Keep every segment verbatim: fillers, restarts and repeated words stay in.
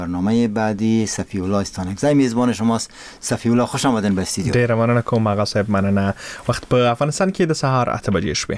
برنامه بعدی صفی الله استانکزی میزبان شماست. صفی الله خوش آمدین به استودیو. ډیره مننه کوم آقا صاحب. مننه. وخت په افغانستان کې د سهار اته بجې شوې.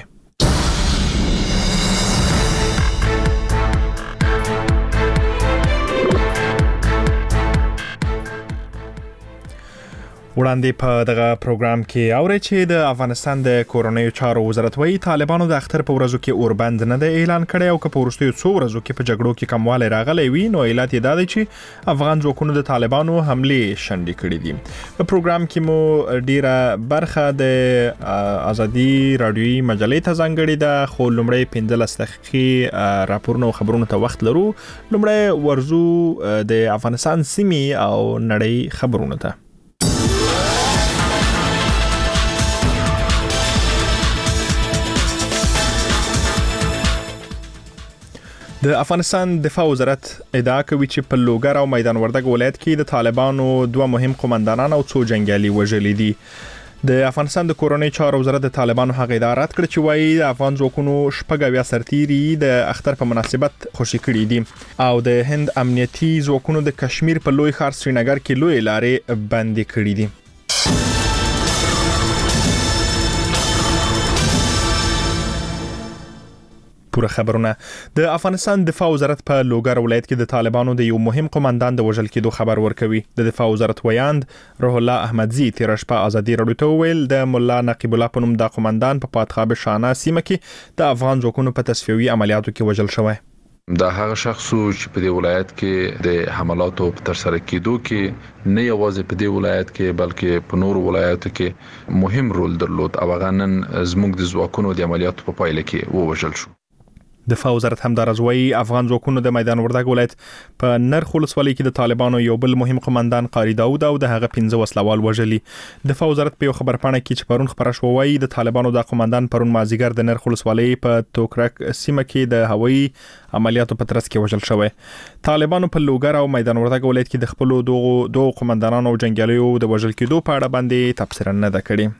وړاندې په دغه پروګرام کې اوري چې د افغانستان د کورونیو چارو وزارت وایي طالبانو د اختر په ورځو کې اوربند نه د اعلان کړي او که په وروستیو څو ورځو کې په جګړو کې کموالی راغلی وي نو علت یې دا دی چې افغان ځواکونو د طالبانو حملې شنډې کړي دي. په پروګرام کې مو ډیره برخه د ازادي رادیوي مجلې ته ځانګړې ده، خو لومړی پنځلس دقیقې راپورونه او خبرونه ته وخت لرو. لومړی ورزو د افغانستان سیمې او نړۍ خبرونه ته. د افغانستان دفاع وزارت ادعا کوي چې په لوګر او میدان وردګ ولایت کې د طالبانو دوه مهم قومندانان او څو جنگیالي وژلي دي. د افغانستان د کورونی چارو وزارت د طالبانو هغه ادعا رد کړ چې وایي د افغان ځواکونو شپږ اویا سرتیري د اختر په مناسبت خوشي کړي دي او د هند امنیتي ځواکونو د کشمیر په لوی ښار سرینګر کې لوی لارې بندي کړي دي. پوره خبرونه. د افغانستان دفاع وزارت په لوګر ولایت کې د طالبانو د یو مهم قومندان د وژل کېدو خبر ورکوي. د دفاع وزارت ویاند روح الله احمدزي تیر شپه ازادي رادیو ته ویل د مولا نقیب الله په نوم د قومندان په پاتخاب شانه سیمه کې د افغان ځواکونو په تصفیوي عملیاتو کې وژل شوی. دا هغه شخص چې په دې ولایت کې د حملاتو په تر سره کېدو کې نه یوازې په دې ولایت کې بلکې په نورو ولایتو کې مهم رول درلود او هغه نن زموږ د ځواکونو د عملیاتو په پایله کې ووژل شو. دفاع وزارت همدارز وایي افغان ځواکونو د میدان وردګ ولایت په نرخ ولسوالۍ کې د طالبانو یو بل مهم قومندان قاری داود او د هغه پنځه وسلوال وژلي. دفاع وزارت په یو خبرپاڼه کې چې پرون خبره شوه وایي د طالبانو د قومندان پرون مازیګر د نرخ ولسوالۍ په توکرک سیمه کې د هوایي عملیاتو په ترڅ کې وژل شوی. طالبانو په لوګر او میدان وردګ ولایت کې د خپل دوه دوه قومندانانو او جنگیالیو د وژل کېدو په اړه باندې تبصره نه ده کړې.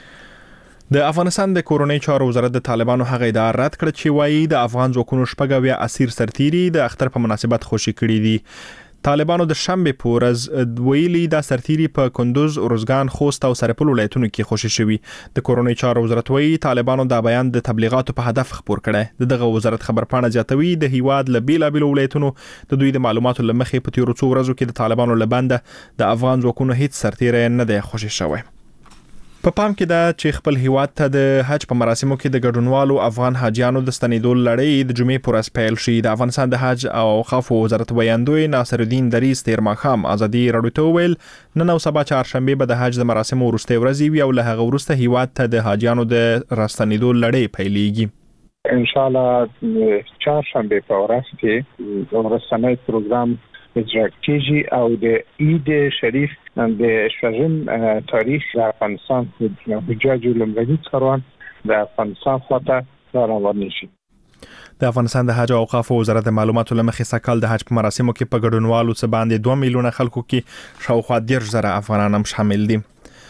د افغانستان د کورونی چارو وزارت د طالبانو هغه ادعا رد کړ چې وایي د افغان ځواکونو شپږ اویا اسیر سرتیري د اختر په مناسبت خوشي کړي دي. طالبانو د شنبه په ورځ ویلي د سرتیري په کندوز، ارزګان، خوست او سرپل ولایتونو کې خوشي شوی. د کورونی چارو وزارت وایي طالبانو دا بیان د تبلیغاتو په هدف خبر کړي. دغه وزارت خبرپاڼه زیاتوي د هیواد له بیلابیلو ولایتونو د دوی د معلوماتو لمخې په تیرو څو ورځو کې د طالبانو لبنده د افغان ځواکونو هیڅ سرتیری نه دی خوشي شوی. په پا پام کې دا چې خپل هیواد ته د حج په مراسمو کې د ګډونوالو افغان حاجیانو د ستنېدو لړۍ د جمعې پر ورځ پیل شي. د افغانستان د حج او اوقاف وزارت ویاندوی ناصر الدین دریز تیر ماښام ازادي رادیو ته ویل نن او سبا چهارشنبه به د حج د مراسمو وروستۍ ورځې وي او له هغه وروسته هیواد ته د حاجیانو د راستنېدو لړۍ پیلېږي. ان شاء الله چهارشنبه په ورځ کې ورسنۍ پروګرام اجرا کیږي او د عید شریف د شپږم تاریخ د افغانستان د حجاج لومړني کاروان د افغانستان خواته روان شي. د افغانستان د حج او اوقاف وزارت د معلوماتو لمخې سکهال د حج په مراسمو کې په ګډونوالو څخه باندې دوه میلیونه خلکو کې شاوخوا دېرش زره افغانان هم شامل دي.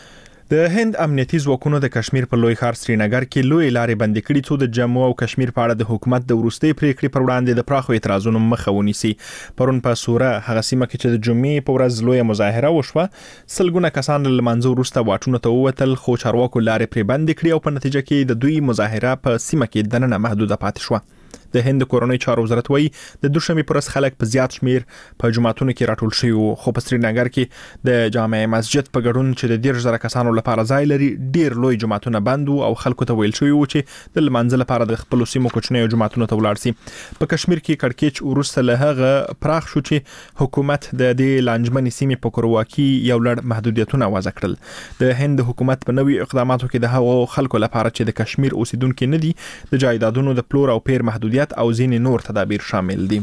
د هند امنیتي ځواکونو د کشمیر په لوی ښار سرینګر کې لوی لارې بندي کړي څو د جموں او کشمیر په اړه د حکومت د وروستۍ پریکړې پر وړاندې د پراخو اعتراضونو مخه ونیسي. پرون په سوره هغه سیمه کې چې د جمعې په ورځ لوی مظاهره وشوه سلګونه کسان له منځه وروسته واټونو ته ووتل خو چارواکو لارې پرې بندي کړي او په نتیجه کې د دوی مظاهره په سیمه کې دننه محدوده پاتې شوه. د هند کورونی چارو وزارت وایي د دوشنبه پر ورځ خلک په زیات شمیر په جماعتونو کې راټول شوي وو خو په سرینګر کې د جامع مسجد په ګډون چې د دېرش زره کسانو لپاره ځای لري ډیر لوی جماعتونه بند وو او خلکو ته ویل شوی وو چې د لمانځه لپاره د خپل سیمو کوچنیو جماعتونو ته ولاړ شي. په کشمیر کې کړکېچ ورسته له هغه پراخ شو چې حکومت د دې لانجمنې سیمې په کورواکي یو لړ محدودیتونه وضع کړل. د هند حکومت په نوي اقداماتو کې د هغو خلکو لپاره چې د کشمیر اوسیدونکو نه دي د جایدادونو د پلور او پیر محدودیت او ځینې نور تدابیر شامل دي.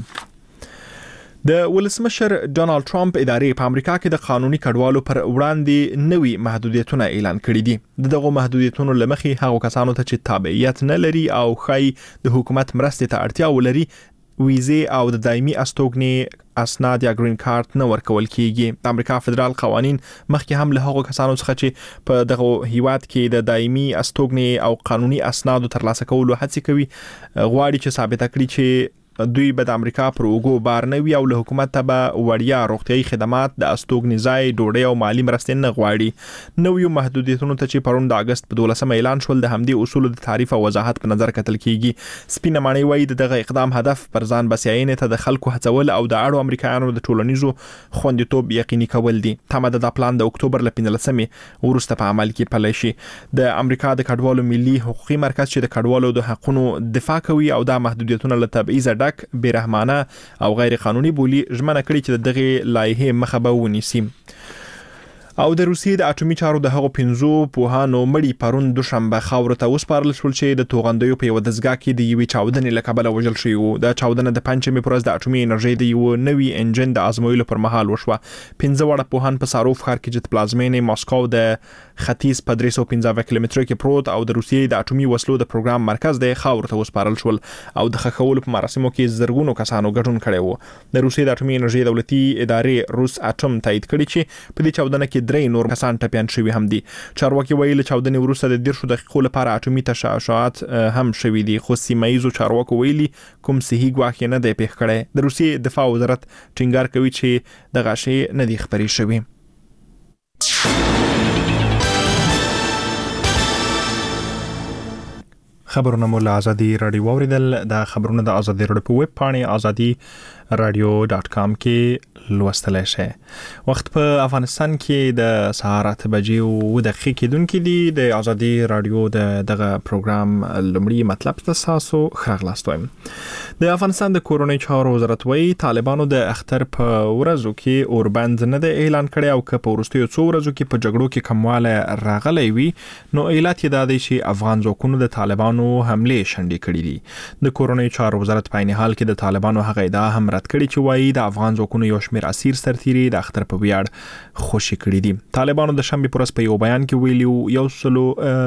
د ولسمشر ډونالد ټرمپ ادارې په امریکا کې د قانوني کډوالو پر وړاندې نوي محدودیتونه اعلان کړي دي. دغه محدودیتونو لمخې هغو کسانو ته چې تابعیت نه لري او خای د حکومت مرستې ته اړتیا ولري ویزه او د دایمي استوګنې اسناد یا گرین کارت نه ورکول کیږي. د امریکا فدرال قوانین مخکې هم له هغو کسانو څخه چې په دغه هیواد کې د دایمي استوګنې او قانوني اسنادو ترلاسه کولو هڅه کوي غواړي چې ثابت کړي چې دوی به د امریکا پر اوګو بار نه وي او له حکومت ته به وړیا روغتیايي خدمات د استوګنځای ډوډۍ او مالی مرستې نه غواړي. نویو محدودیتونو ته چې پرون د اگست په دولسمه اعلان شول د همدې اصولو د تعریف او وضاحت په نظر کتل کیږي. سپینه ماڼۍ وایي دغه اقدام هدف پر ځان بسیاینې ته د خلکو هڅول او د اړو امریکایانو د ټولنیزو خوندیتوب یقیني کول دي. تمه ده د پلان د اکتوبر له پنځلسمې وروسته په عمل کې پلی شي. د امریکا د کډوالو ملي حقوقي مرکز چې د کډوالو د حقونو دفاع کوي او دا محدودیتونه له تبعیضه ډک، بې رحمانه او غیر قانوني بولی ژمنه کړې چې دغه لایحې مخه به ونیسي. او د روسیې د اټومي چارو د هغو پنځو پوهانو مړي پرون دوشنبه خاورو ته وسپارل شول چې د توغندیو په یوه دستګاه کې د یوې چاودنې له کبله وژل شوي وو. دا چاودنه د پنجشنبې په ورځ د اټومي انرژۍ د یوه نوي انجن د ازمویلو پر مهال وشوه. پنځه واړه پوهان په ساروف ښار کې چې د پلازمینې ماسکو د ختیځ په درې سوه پنځه اویا کیلومترو کې پروت او د روسیې د اټومي وسلو د پروګرام مرکز د خاورو ته وسپارل شول او د ښخولو په مراسمو کې زرګونو کسانو ګډون کړی وو. د روسیې د اټومي انرژۍ دولتي ادارې روس اټوم تایید کړی چې په دې چاودنه کې درې نور کسان ټپیان شوي هم دي. چارواکي وایي له چاودنې وروسته د دیرشو دقیقو لپاره اټومي تشعشعات هم شوي دي، خو سیمه ییزو چارواکو ویلي کوم صحي ګواښ نه دی پېښ کړی. د روسیې دفاع وزارت ټینګار کوي چې دغه شی نه دي خپرې شوي. خبرونه مو له ازادي رادیو واوریدل. د خبرونه د ازادي رادیو په ویب پاڼې ازادي رادیو ډاټ کام کې لوستلی شئ. وخت په افغانستان کې د سهار اته بجې او دقیقې کېدونکې دي. د ازادي رادیو د دغه پروګرام لومړی مطلب تاسو ښاغلاست وایم. د افغانستان د کورنۍ چارو وزارت وایي طالبانو د اختر په ورځو کې اوربند نه د اعلان کړی او که په وروستیو څو ورځو کې په جګړو کې کموالی راغلی وي نو علت یې دا دی چې افغان ځواکونو د طالبانو حملې شنډې کړي دي. د کورنۍ چارو وزارت په عین حال کې د طالبانو هغه ادعا هم رد کړي چې وایي د افغان ځواکونو یو شمېر اسیر سرتیري د اختر په ویاړ خوشي کړي دي. طالبانو د شنبې په ورځ په یو بیان کې ویلي یو سلو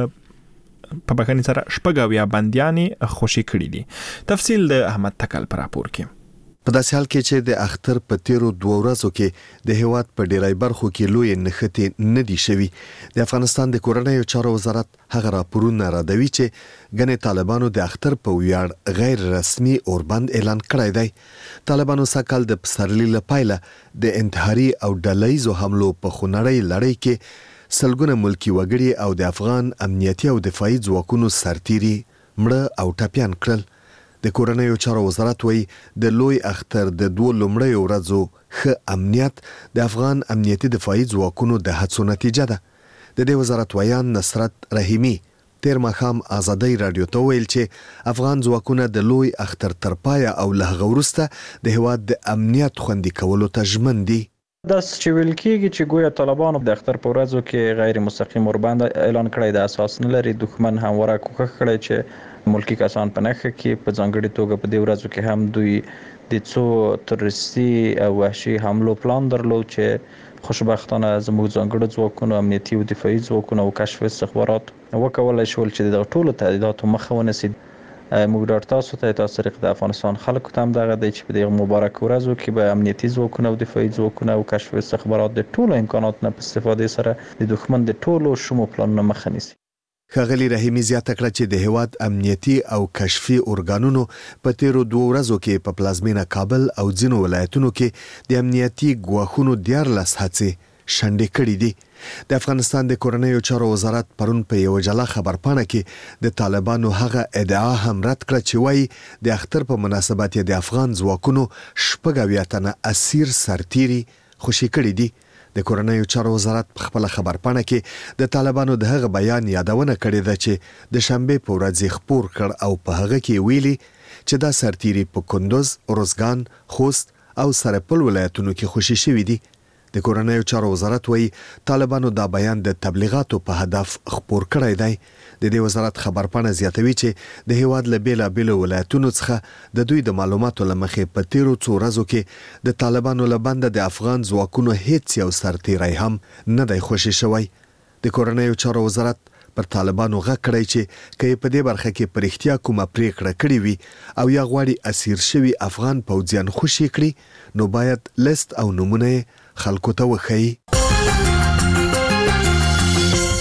په بخښنې سره شپږ اویا بندیانې خوشي کړي دي. تفصیل د احمد تکل پر راپور کې. په داسې حال کې چې د اختر په تیرو دوه ورځو کې د هیواد په ډیری برخو کې لوی نښتې نه دي شوي، د افغانستان د کورنۍ چارو وزارت هغه راپورونه راډوي چې ګنې طالبانو د اختر په ویاړ غیر رسمي اوربند اعلان کړی دی. طالبانو سکهال د پسرلي له پیله د انتحاري او ډلهییزو حملو په خونړۍ لړۍ کې سلګونه ملکي وګړي او د افغان امنیتي او دفاعي ځواکونو سرتیري مړه او ټپیان کړل. د کورنۍ چارو وزارت وایي د لوی اختر د دوه لومړیو ورځو ښه امنیت د افغان امنیتي دفاعي ځواکونو د هڅو نتیجه ده. د دې وزارت ویان نصرت رحیمي تیر ماښام ازادي رادیو ته ویل چې افغان ځواکونه د لوی اختر تر پایه او له هغه وروسته د هیواد د امنیت خوندي کولو ته ژمن دي. داس چې ویل کېږي چې ګویا طالبانو د اختر په ورځو کې غیر مستقیم اوربند اعلان کړی د اساس نه لري. دښمن همواره کوښښ کړی چې ملکی کسان په نښه کې په ځانګړي توګه په دې ورځو کې هم دوی د څو تروریستي او وحشي حملو پلان درلود چې خوشبختانه زموږ ځانګړي ځواکونو امنیتي او دفاعي ځواکونو او کشف استخبارات وکولای شول چې د ټولو تهدیداتو مخه ونیسي. موږ ډاډ تاسو ته تاسو طریق د افغانستان خلکو ته هم دغه دی چې په دې مبارک ورځو کې به امنیتي ځواکونه او دفاعي ځواکونه او کشف استخبارات د ټولو امکاناتو نه په استفادې سره د دښمن د ټولو شومو پلانونو مخه نیسي. ښاغلي رحیمي زیاته کړه چې د هیواد امنیتي او کشفي ارګانونو په تیرو دوه ورځو کې په پلازمینه کابل او ځینو ولایتونو کې د امنیتي ګواښونو دیارلس هڅې شنډې کړې دي. د افغانستان د کورنۍ چارو وزارت پرون په یو جلا خبرپاڼه کې د طالبانو هغه ادعا هم رد کړه چې وایي د اختر په مناسبت د افغان ځواکونو شپږ اویا تنه اسیر سرتیري خوشي کړي دي. د کورنۍ چارو وزارت په خپل خبرپاڼه کې د طالبانو د هغه بیان یادونه کړې ده چې د شنبې په ورځ خبر کړ او په هغه کې ویلي چې دا سرتیري په کندوز، روزګان، خوست او سرپل ولایتونو کې خوشي شوي دي. د کورنۍ چارو وزارت وایي طالبانو دا بیان د تبلیغاتو په هدف خبر کړی دی. د دې وزارت خبرپاڼه زیاتوي چې د هیواد له بیلابیلو ولایتونو څخه د دوی د معلوماتو له مخې په تیرو څو ورځو کې د طالبانو له بنده د افغان ځواکونو هیڅ یو سرتیری هم نه دی خوشي شوی. د کورنۍ چارو وزارت پر طالبانو غږ کړی چې که په دې برخه کې په رښتیا کومه پریکړه کړې وي او یا غواړي اسیر شوي افغان پوځیان خوشي کړي نو باید لیست او نمونه خلکو ته وښیي.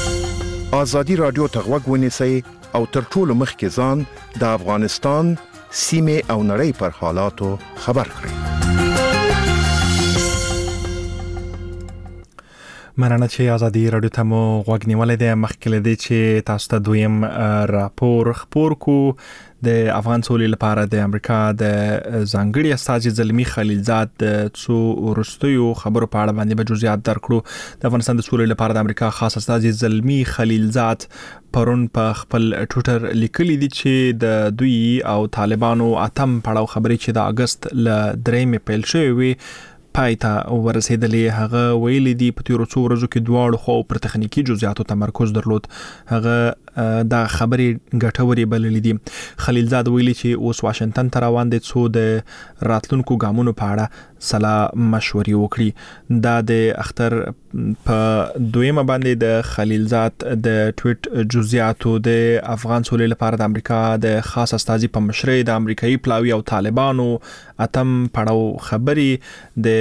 ازادي رادیو ته غوږ ونیسئ او تر ټولو مخکې ځان د افغانستان سیمه او نړۍ پر حالاتو خبر کړي. مننه چې ازادي رادیو ته مو غوږ نیولې ده. مخکې له دې چې تاسو ته دویم راپور خپور کو د افغان سولې لپاره د امریکا د ځانګړي استازي زلمی خلیلزاد د څو ورستیو خبرو په اړه باندې به جزئیات درکړو. د افغانستان د سولې لپاره د امریکا خاص استازي زلمی خلیلزاد پرون په خپل ټویټر لیکلي دي چې د دوی او طالبانو اتم پړاو خبرې چې د اگست ل درېمې پیل شوې وي پایته ورسېدلې. هغه ویلي دي په تیرو څو ورځو کې دواړو خو پر تخنیکی جزئیاتو تمرکز درلود. هغه دا خبرې ګټورې بللې دي. خلیلزاد ویلي چې اوس واشنگټن ته روان دي څو د راتلونکو ګامونو په اړه سلا مشورې وکړي. دا د اختر په دویمه باندې د خلیلزاد د ټویټ جزئیاتو د افغان سولې لپاره د امریکا د خاص استازي په مشرۍ د امریکایي پلاوی او طالبانو اتم پړاو خبرې د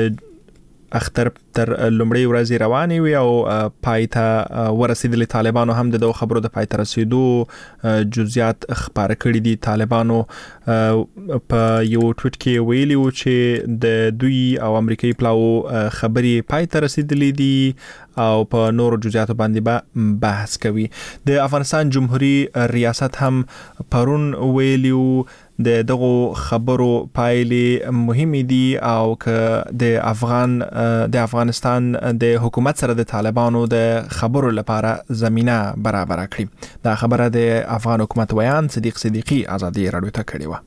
اختر تر لومړی ورځې روانې وي او پایته ورسېدلې. طالبانو هم د دوه خبرو د پایته رسیدو جزئیات خبره کړي دي. طالبانو په یو ټویټ کې ویلي و چې د دوی او امریکایي پلاو خبرې پایته رسیدلې دي او په نورو جزئیاتو باندې به بحث کوي. د افغانستان جمهوریت ریاست هم پرون ویلي د دغه خبرو پایلې مهمې دي او که د افغان د افغانستان د حکومت سره د طالبانو د خبرو لپاره زمينه برابر کړي. دا خبره د افغان حکومت ویان صدیق صدیقی ازادي رادیو ته کړې و.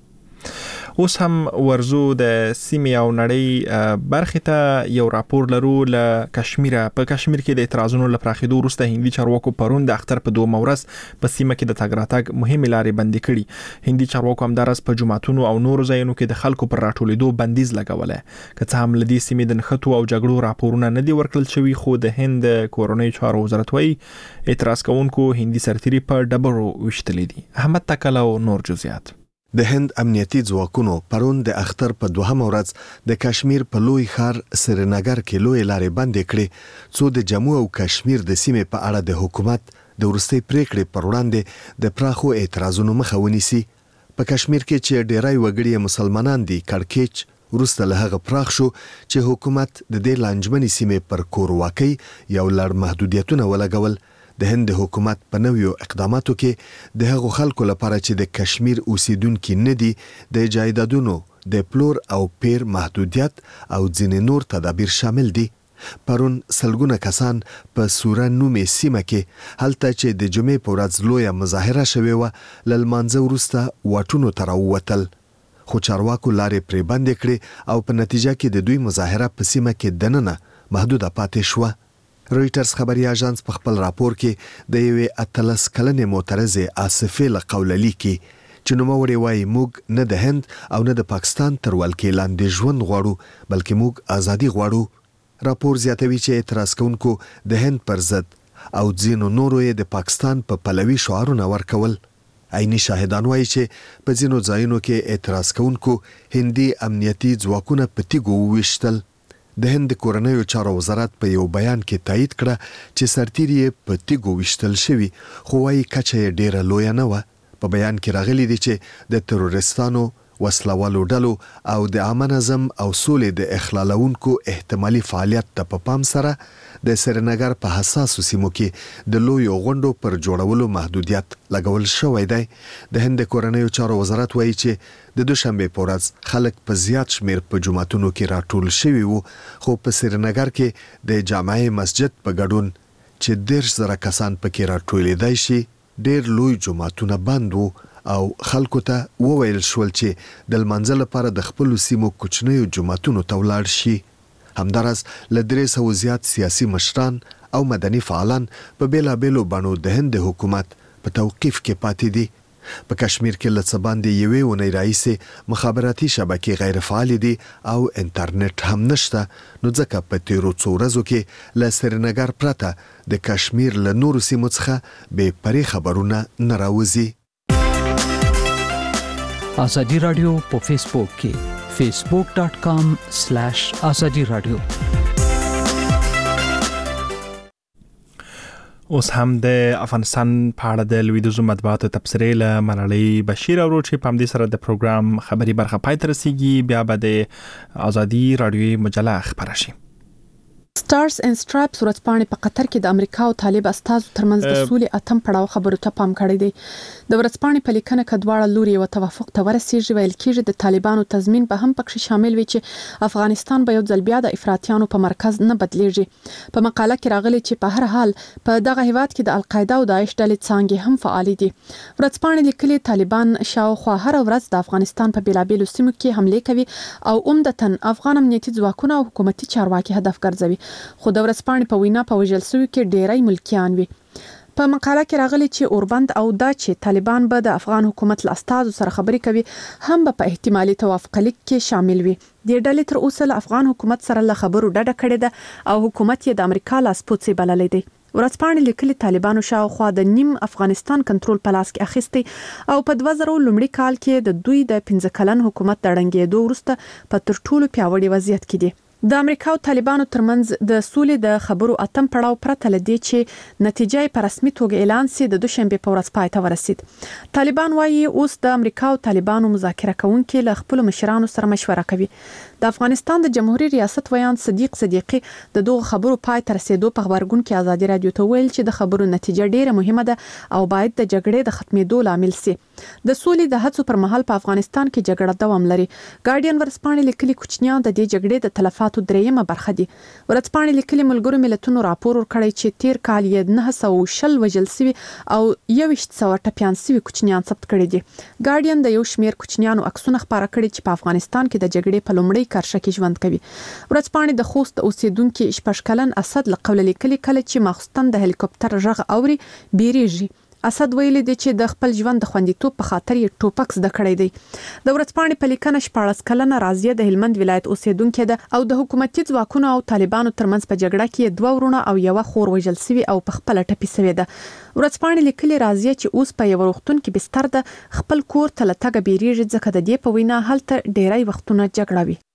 اوس هم ورزو د سیمې او نړۍ برخې ته یو راپور لرو له کشمیر. په کشمیر کې د اعتراضونو لپاره وروسته هندي چارواکو پرون د اختر په دوه مورث په سیمه کې د تګ راتګ مهمه لارې بندي کړي. هندي چارواکو هم درس په جماعتونو او نورو ځایونو کې د خلکو پر راټولېدو بندیز لګولې. که څه هم لدی سیمې د نښتو او جګړو راپورونه نه دي ورکړل شوي خو د هند کورنۍ چارو وزارت وايي اعتراض کوونکو هندي سرتیري په ډبرو وشتلې دي. احمد تکل او نور جزئیات. د هند امنیتي ځواکونو پرون د اختر په دوهمه ورځ د کشمیر په لوی ښار سرینګر کې لوی لارې بندې کړې څو د جموں او کشمیر د سیمې په اړه د حکومت د ورستۍ پریکړې پر وړاندې د پراخو اعتراضونو مخه ونیسي. په کشمیر کې چې ډیری وګړي مسلمانان دي کړکېچ وروسته له هغه پراخ شو چې حکومت د دې لانجمنې سیمې پر کورواکۍ یو لړ محدودیتونه ولګول. د هند حکومت په نویو اقداماتو کې د هغو خلکو لپاره چې د کشمیر اوسیدونکو نه دي د جایدادونو د پلور او پیر محدودیت او ځینې نور تدابیر شامل دي. پرون سلګونه کسان په سورا نومې سیمه کې هلته چې د جمعې په ورځ لویه مظاهره شوې وه له لمانځه وروسته واټونو ته راووتل خو چارواکو لارې پرې بندې کړې او په نتیجه کې د دوی مظاهره په سیمه کې دننه محدوده پاتې شوه. رویټرز خبري اژانس په خپل راپور کې د یوې اتلس کلنې معترضې آصفې له قوله لیکي چې نوموړې وایي موږ نه د هند او نه د پاکستان تر ولکې لاندې ژوند غواړو بلکې موږ ازادي غواړو. راپور زیاتوي چې اعتراض کوونکو د هند پر ضد او ځینو نورو یې د پاکستان په پلوي شعارونه ورکول. عیني شاهدان وایي چې په ځینو ځایونو کې اعتراض کوونکو هندي امنیتي ځواکونه په تیږو وویشتل. د هند کورنۍ چارو وزارت په یو بیان کې تایید کړه چې سرتیري په تیږو وشتل شوی خو وايي کچه یې ډیره لوی نه و. په بیان کې راغلي دي چې د تروریستانو وسلوالو ډلو او د عامه نظم او سولې د اخلالونکو احتمالي فعالیت ته په پام سره د سرینګر په حساسو سیمو کې د لوی غونډو پر جوړولو محدودیت لګول شوی دی. د هند کورنۍ چارو وزارت وایي چې د دوشنبه په ورځ خلک په زیات شمیر په جماعتونو کې راټول شوي وو خو په سرینګر کې د جامع مسجد په ګډون چې دیرش زره کسان پکې راټولېدای شي ډېر لوی جماعتونه بند وو او خلکو ته وویل شول چې د لمانځه لپاره د خپل سیمو کوچنیو جماعتونو ته ولاړ شي. همدارس له درې سوو زیات سیاسي مشران او مدني فعالان په بیلابیلو بڼو د هند حکومت په توقیف کې پاتې دي. په کشمیر کې له څه باندې یوې اونۍ راهیسې مخابراتي شبکې غیر فعال دي او انټرنیټ هم نشته نو ځکه په تیرو څو ورځو کې له سرینګر پرته د کشمیر له نورو سیمو څخه بې پرې خبرونه نه راوځي. ازادي رادیو په فیسبوک کې facebook dot com slash azadi radio. اوس هم د افغانستان په اړه د لویدیځو مطبوعاتو تبصرې له ملالۍ بشیر اورو چې په همدې سره د پروګرام خبري برخه پای ته رسیږي. بیا به د ازادي رادیوي مجله خبره شي. سټارز اینڈ سټرایپس ورځپاڼې په قطر کې د امریکا او طالب استازو ترمنځ د سولې اتم پړاو خبرو ته پام کړی دی. د ورځپاڼې په لیکنه کې دواړه لوري یو توافق ته ورسیږي. ویل کېږي د طالبانو تضمین به هم پکې شامل وي چې افغانستان به یو ځل بیا د افراطیانو په مرکز نه بدلیږي. په مقاله کې راغلي چې په هر حال په دغه هیواد کې د القاعده او داعش ډلې څانګې هم فعال دي. ورځپاڼې لیکلي طالبان شاوخوا هر ورځ د افغانستان په بیلابېلو سیمو کې حمله کوي او عمدتاً افغان امنیتي ځواکونه او حکومتي چارواکي هدف ګرځوي. خو د ورځپاڼې په وینا په وژل شوي کې ډېری ملکیان وي. په مقاله کې راغلي چې اوربند او دا چې طالبان به د افغان حکومت له استازو سره خبرې کوي هم به په احتمالي توافق لیک کې شامل وي. د ډلې تر اوسه له افغان حکومت سره له خبرو ډډه کړې ده او حکومت یې د امریکا لاسپوڅی بللی دی. ورځپاڼې لیکلي طالبانو شاوخوا د نیم افغانستان کنټرول په لاس کې اخیستی او په دوه زره لومړي کال کې د دوی د پنځه کلن حکومت د ړنګېدو وروسته په تر ټولو پیاوړي وضعیت کې دي. د امریکا او طالبانو ترمنځ د سولې د خبرو اتم پړاو پرته لدی چې نتیجه په رسمي توګه اعلان سي د دوشنبه په ورځ پای ته ورسید. طالبان وايي اوس د امریکا او طالبانو مذاکره کوونکي له خپل مشرانو سره مشوره کوي. د افغانستان د جمهوریت ریاست ویان صدیق صدیقي د دوه خبرو پای ته رسیدو په خبرګون کې ازادي رادیو ته ویل چې د خبرو نتیجه ډیره مهمه ده او باید د جګړې د ختمېدو لامل سي. د سولې د هڅو پر مهال په افغانستان کې جګړه دوام لري. ګارډین ورځپاڼې لیکلي کوچنیان د دې جګړې د تلفاتو درېیمه برخه دي. ورځپاڼې لیکلي ملګرو ملتونو راپور ورکړی چې تیر کال یې نه سوه شل وژل شوي او یوویشت سوه ټپیان شوي کوچنیان ثبت کړي دي. ګارډین د یو شمیر کوچنیانو عکسونه خپاره کړي چې په افغانستان کې د جګړې په لومړۍ کرښه کې ژوند کوي. ورځپاڼې د خوست اوسیدونکو شپږ کلن اسد له قوله لیکلي کله چې ماخستن د هلیکوپټر غږ اوري بیریږي. اسد ویلي دی چې د خپل ژوند د خوندیتوب په خاطر یې ټوپک زده کړی دی. د ورځپاڼې په لیکنه شپاړس کلنه راضیه د هلمند ولایت اوسیدونکې ده او د حکومتي ځواکونو او طالبانو ترمنځ په جګړه کې دوه ورونه او یو خور وژل شوي او په خپل ټپي شوی ده. ورځپاڼې لیکلي راضیه چې اوس په یو روغتون کې بستر ده خپل کور ته له تګه بیریږي ځکه د دې په وینا هلته ډیری وختونه جګړه وي.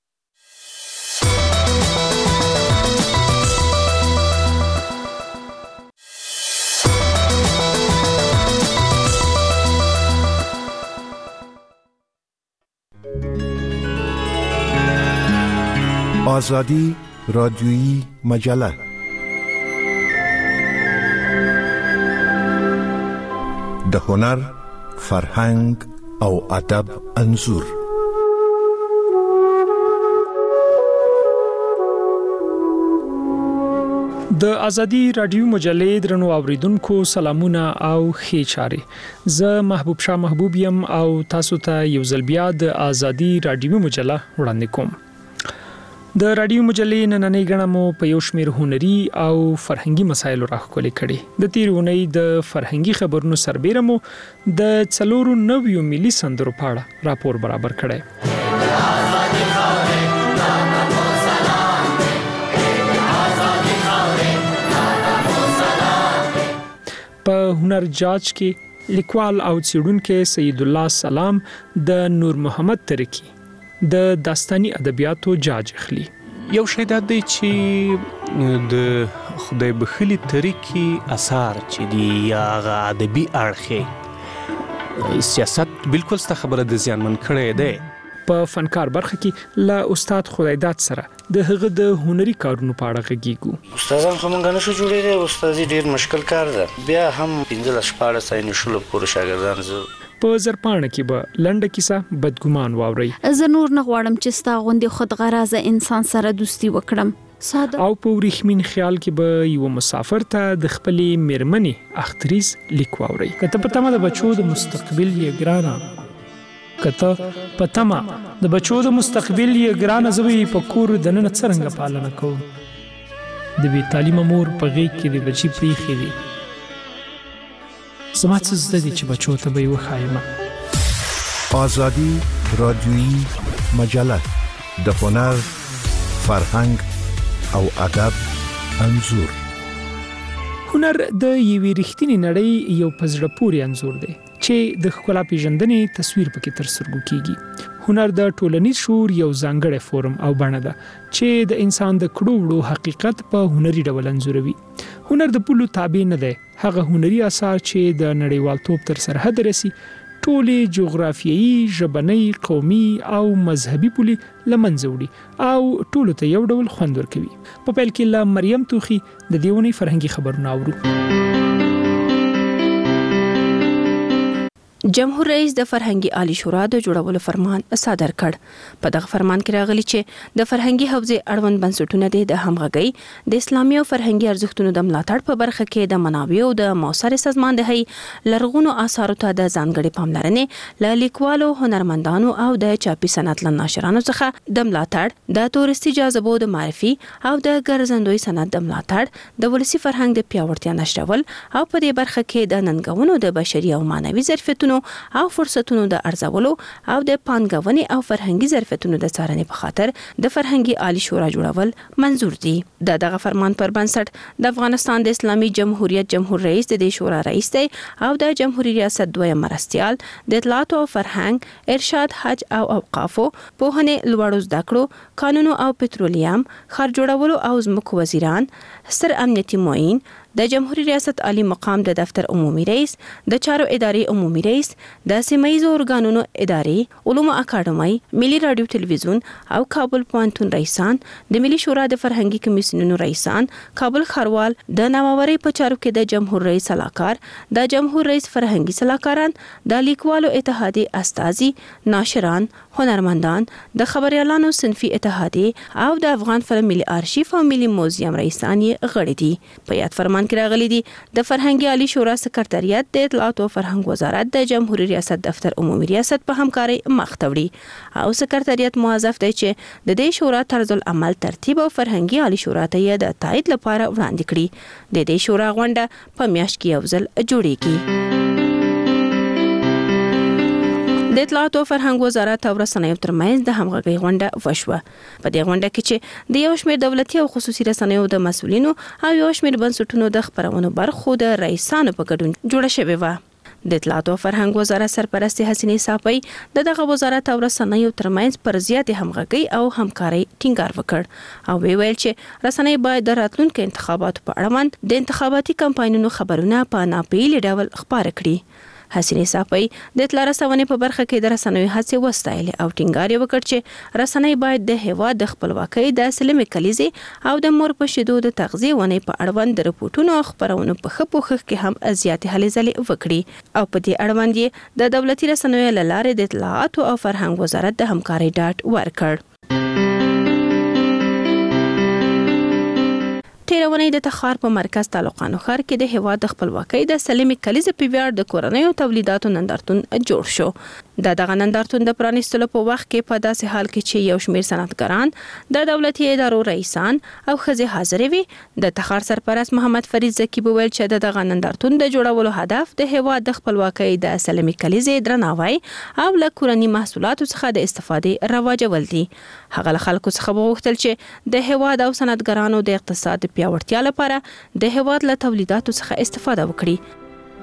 آزادی رادیویی مجله د هنر، فرهنګ او ادب انځور. د ازادي رادیو مجلې درنو اوریدونکو سلامونه او ښې چارې. زه محبوب شاه محبوب یم او تاسو ته یو ځل بیا د ازادي رادیو مجله وړاندې کوم. د رادیو مجلې نننۍ غړمو مو په یو شمېر هنري او فرهنګي مسایلو راښکلې کړي. د تیر اونۍ د فرهنګي خبرونو سربېره مو د څلورو نویو ملي سندرو په اړه راپور برابر کړی. په هنر جاج کې لیکوال او څېړونکی سید الله سلام د نور محمد ترکی د داستاني ادبیاتو جاج اخلي. یو شی دا دی چې د خدای بخښلي ترکی اثار چې دی یا هغه ادبي اړخ سیاست بالکل ست خبره د زیانمن کړی دی. په فنکار برخه کې لا استاد خدایداد سره د هغه د هنري کارونو په اړه غږیږو. استادان خو مونږ نه شو جوړېدای. استادي ډیر مشکل کار ده. بیا هم پنځه شپاړس ساين شول پورې شاګردان زه په زرپانه کې به لنډه کیسه بدګمان واوري. زه نور نه غواړم چې ستا غوندې خودغرضه انسان سره دوستي وکړم. ساده او په وریښمین خیال کې به یو مسافر ته د خپلې میرمنې اختریز لیک واوري. کته په تمه د بچو د مستقبل یې ګرانه کته په تمه د بچو د مستقبل یې ګرانه زوی په کور د نن څرنګه پالنه کوم. د بې تعلیمه مور په غېږ کې د بچي پریښې دي. زما څه زده دي چې بچو ته به یې وښایم. آزادی رادیویی مجله د هنر، فرهنګ او ادب انځور. هنر د یوې رښتینې نړۍ یو په زړه پورې انځور دی چې د ښکلا پیژندنې تصویر پکې تر سترګو کیږي. هنر د ټولنیز شعور یو ځانګړی فورم او بڼه ده چې د انسان د کړو وړو حقیقت په هنري ډول انځوروي. هنر د پولو تابع نه دی. هغه هنري اثار چې د نړیوالتوب تر سرحد رسي ټولې جغرافیایي، ژبنۍ، قومي او مذهبي پولي لمنځه وړي او ټولو ته یو ډول خوند ورکوي. په پیل کې له مریم توخي د دیونی فرهنګي خبرونه اورو. جمهور رئیس د فرهنګي عالی شورا د جوړولو فرمان صادر کړ. په دغه فرمان کې راغلي چې د فرهنګي حوزې اړوند بنسټونه د همغږي د اسلامي او فرهنګي ارزښتونو د ملاتړ په برخه کې د منابعو د موثر سازماندهي لرغونو آثارو ته د ځانګړي پاملرنې له لیکوالو، هنرمندانو او د چاپي صنعت له ناشرانو څخه د ملاتړ، د تورستي جاذبو د معرفي او د ګرځندوی صنعت د ملاتړ، د ولسي فرهنګ د پیاوړتیا نشرول او په دې برخه کې د ننګونو د بشري او مانوي ظرفیتونو او فرصتونو د ارزولو او د پانګونې او فرهنګي ظرفیتونو د څارنې په خاطر د فرهنګي عالی شورا جوړول منزور دي. د دغه فرمان پر بنسټ د افغانستان د اسلامي جمهوریت جمهور رئیس د دې شورا رئیس دی او د جمهوریت ریاست دویم مرستيال د اطلاعات او فرهنګ، ارشاد، حج او اوقافو، پوهنې، لوړو زده کړو، قانونو او پټرولیم، ښار جوړولو او ځمکو وزیران، ستر امنیتي معین، د جمهوریت ریاست عالی مقام د دفتر عمومي رئیس، د چارو ادارې عمومي رئیس، د سیمایي ارګانونو ادارې، علومو اکاډمۍ، ملي رادیو تلویزیون او کابل پوهنتون رئیسان، د ملي شورا د فرهنګي کمیسیونونو رئیسان، کابل ښاروال، د نوآوري په چارو کې د جمهور رئیس صلاحکار، د جمهور رئیس فرهنګي صلاحکاران، د لیکوالو اتحادیې استازي، ناشران، هنرمندان، د خبريالانو صنفي اتحادیې او د افغان فلم ملي آرشیف او ملي موزیم رئیسان یې غړي دي. په یاد فرمان کې راغلي دي د فرهنګي عالی شورا سکرټریات د اطلاعات او فرهنګ وزارت د جمهوریت ریاست دفتر عمومي ریاست په همکاري مخ ته وړي او سکرټریات موظف دی چې د دې شورا طرز العمل، ترتیب او فرهنګي عالی شورا ته د تایید لپاره وړاندې کړي. د دې شورا غونډه په میاشت کې یو ځل جوړیږي. د اطلاعات او فرهنګ وزارت او رسنیو ترمنځ د همغږي غونډه وشوه. په دې غونډه کې چې د یو شمېر دولتي او خصوصي رسنیو د مسؤلینو او یو شمېر بنسټونو د خبرونو برخو د رئیسانو په ګډون جوړه شوې و. د اطلاعات او فرهنګ وزارت سرپرست حسینې صافی د دغه وزارت او رسنیو ترمنځ پر زیاتې همغږي او همکاري ټینګار وکړ او ویل چې رسنۍ باید د راتلونکو انتخاباتو په اړه د انتخاباتي کمپاینونو خبرونه په ناپیل ډول خبره کړي. حسینې صافی د اطلاع رسونې په برخه کې د رسنیو هڅې وستایلې او ټینګار وکړ چې رسنۍ باید د هیواد د خپلواکۍ د سلمې کلیزې او د مور په شیدو د تغذیې ونې په اړوند د رپورټونو او خبرونو په ښه پوښښ کې هم زیاتې هلې ځلې وکړي او په دې اړوند یې د دولتي رسنیو له لارې د اطلاعاتو او فرهنګ وزارت د همکارۍ ډاډ ورکړ. تیرونی د تخار په مرکز تعلقانو ښار کې د هیواد د خپلواکۍ د سلمې کلیزې په ویاړ د کورنیو تولیداتو نندارتون جوړ شو. د دغه نندارتون د پرانیستلو په وخت کې په داسې حال کې چې یو شمېر صنعتګران، د دولتي ادارو رئیسان او ښځې حاضرې وي، د تخار سرپرست محمد فرید زکی وویل چې د دغه نندارتون د جوړولو هدف د هیواد د خپلواکۍ د سلمې کلیزې درناوی او له کورني محصولاتو څخه د استفادې رواجول دي. هغه له خلکو څخه وغوښتل چې د هیواد او صنعتګرانو د اقتصاد پیاوړتیا لپاره د هیواد له تولیداتو څخه استفاده وکړي.